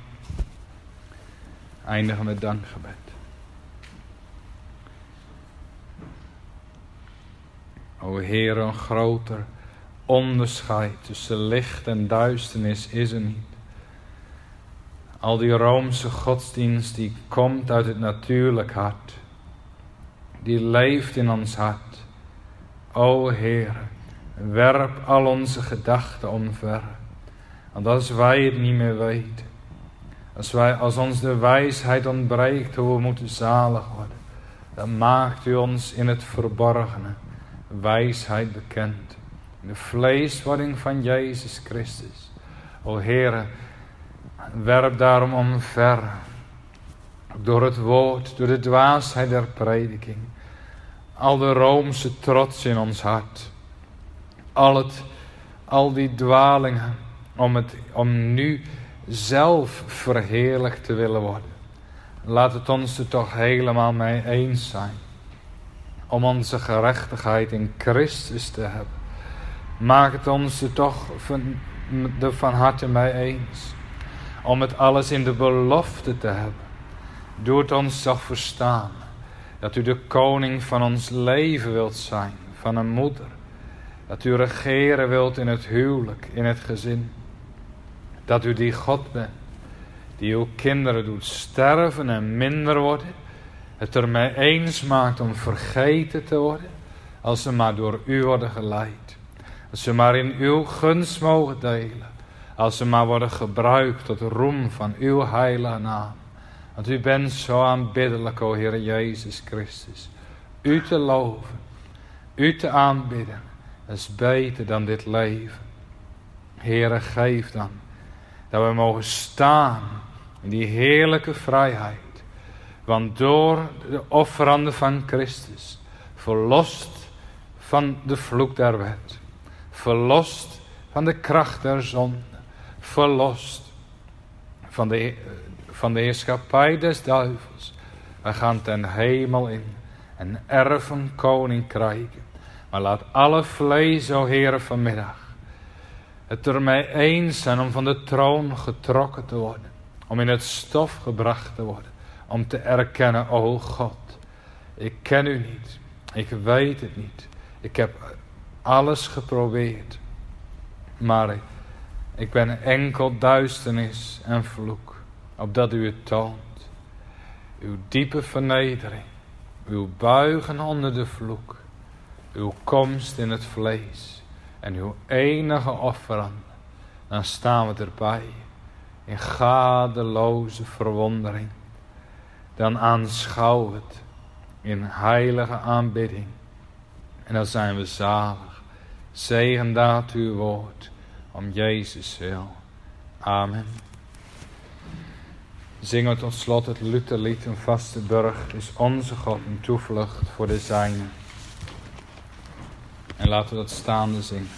Eindigen met dankgebed. O Heer, een groter onderscheid tussen licht en duisternis is er niet. Al die Roomse godsdienst die komt uit het natuurlijk hart, die leeft in ons hart. O Heer, werp al onze gedachten omver. Want als wij het niet meer weten, als, wij, als ons de wijsheid ontbreekt hoe we moeten zalig worden, dan maakt u ons in het verborgene wijsheid bekend. In de vleeswording van Jezus Christus. O Heere, werp daarom omver. Door het woord, door de dwaasheid der prediking. Al de Roomse trots in ons hart. Al, het, al die dwalingen om, het, om nu zelf verheerlijkt te willen worden. Laat het ons er toch helemaal mee eens zijn. Om onze gerechtigheid in Christus te hebben. Maak het ons er toch van, er van harte mee eens. Om het alles in de belofte te hebben. Doe het ons toch verstaan. Dat u de koning van ons leven wilt zijn. Van een moeder. Dat u regeren wilt in het huwelijk, in het gezin. Dat u die God bent. Die uw kinderen doet sterven en minder worden. Het ermee eens maakt om vergeten te worden. Als ze maar door u worden geleid. Als ze maar in uw gunst mogen delen. Als ze maar worden gebruikt tot roem van uw heilige naam. Want u bent zo aanbiddelijk, o Heer Jezus Christus. U te loven. U te aanbidden. Dat is beter dan dit leven. Heere, geef dan. Dat we mogen staan in die heerlijke vrijheid. Want door de offeranden van Christus. Verlost van de vloek der wet. Verlost van de kracht der zonde. Verlost van de, van de heerschappij des duivels. We gaan ten hemel in en erven koninkrijken. Maar laat alle vlees, o Heere, vanmiddag het ermee eens zijn om van de troon getrokken te worden. Om in het stof gebracht te worden. Om te erkennen, o God, ik ken u niet. Ik weet het niet. Ik heb alles geprobeerd. Maar ik, ik ben enkel duisternis en vloek. Opdat u het toont. Uw diepe vernedering. Uw buigen onder de vloek. Uw komst in het vlees. En uw enige offerande. Dan staan we erbij. In gadeloze verwondering. Dan aanschouw het. In heilige aanbidding. En dan zijn we zalig. Zegen daad uw woord. Om Jezus wil. Amen. Zingen we tot slot het Lutherlied. Een vaste burg is onze God een toevlucht voor de zijnen. En laten we dat staande zingen.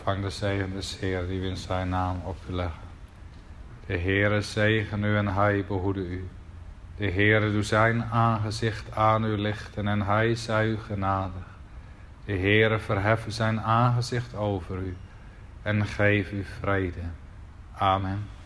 Ontvang de zegen des Heer die we in zijn naam op u leggen. De Heere zegen u en hij behoede u. De Heere doe zijn aangezicht aan u lichten en hij zij u genadig. De Heere verheffen zijn aangezicht over u en geef u vrede. Amen.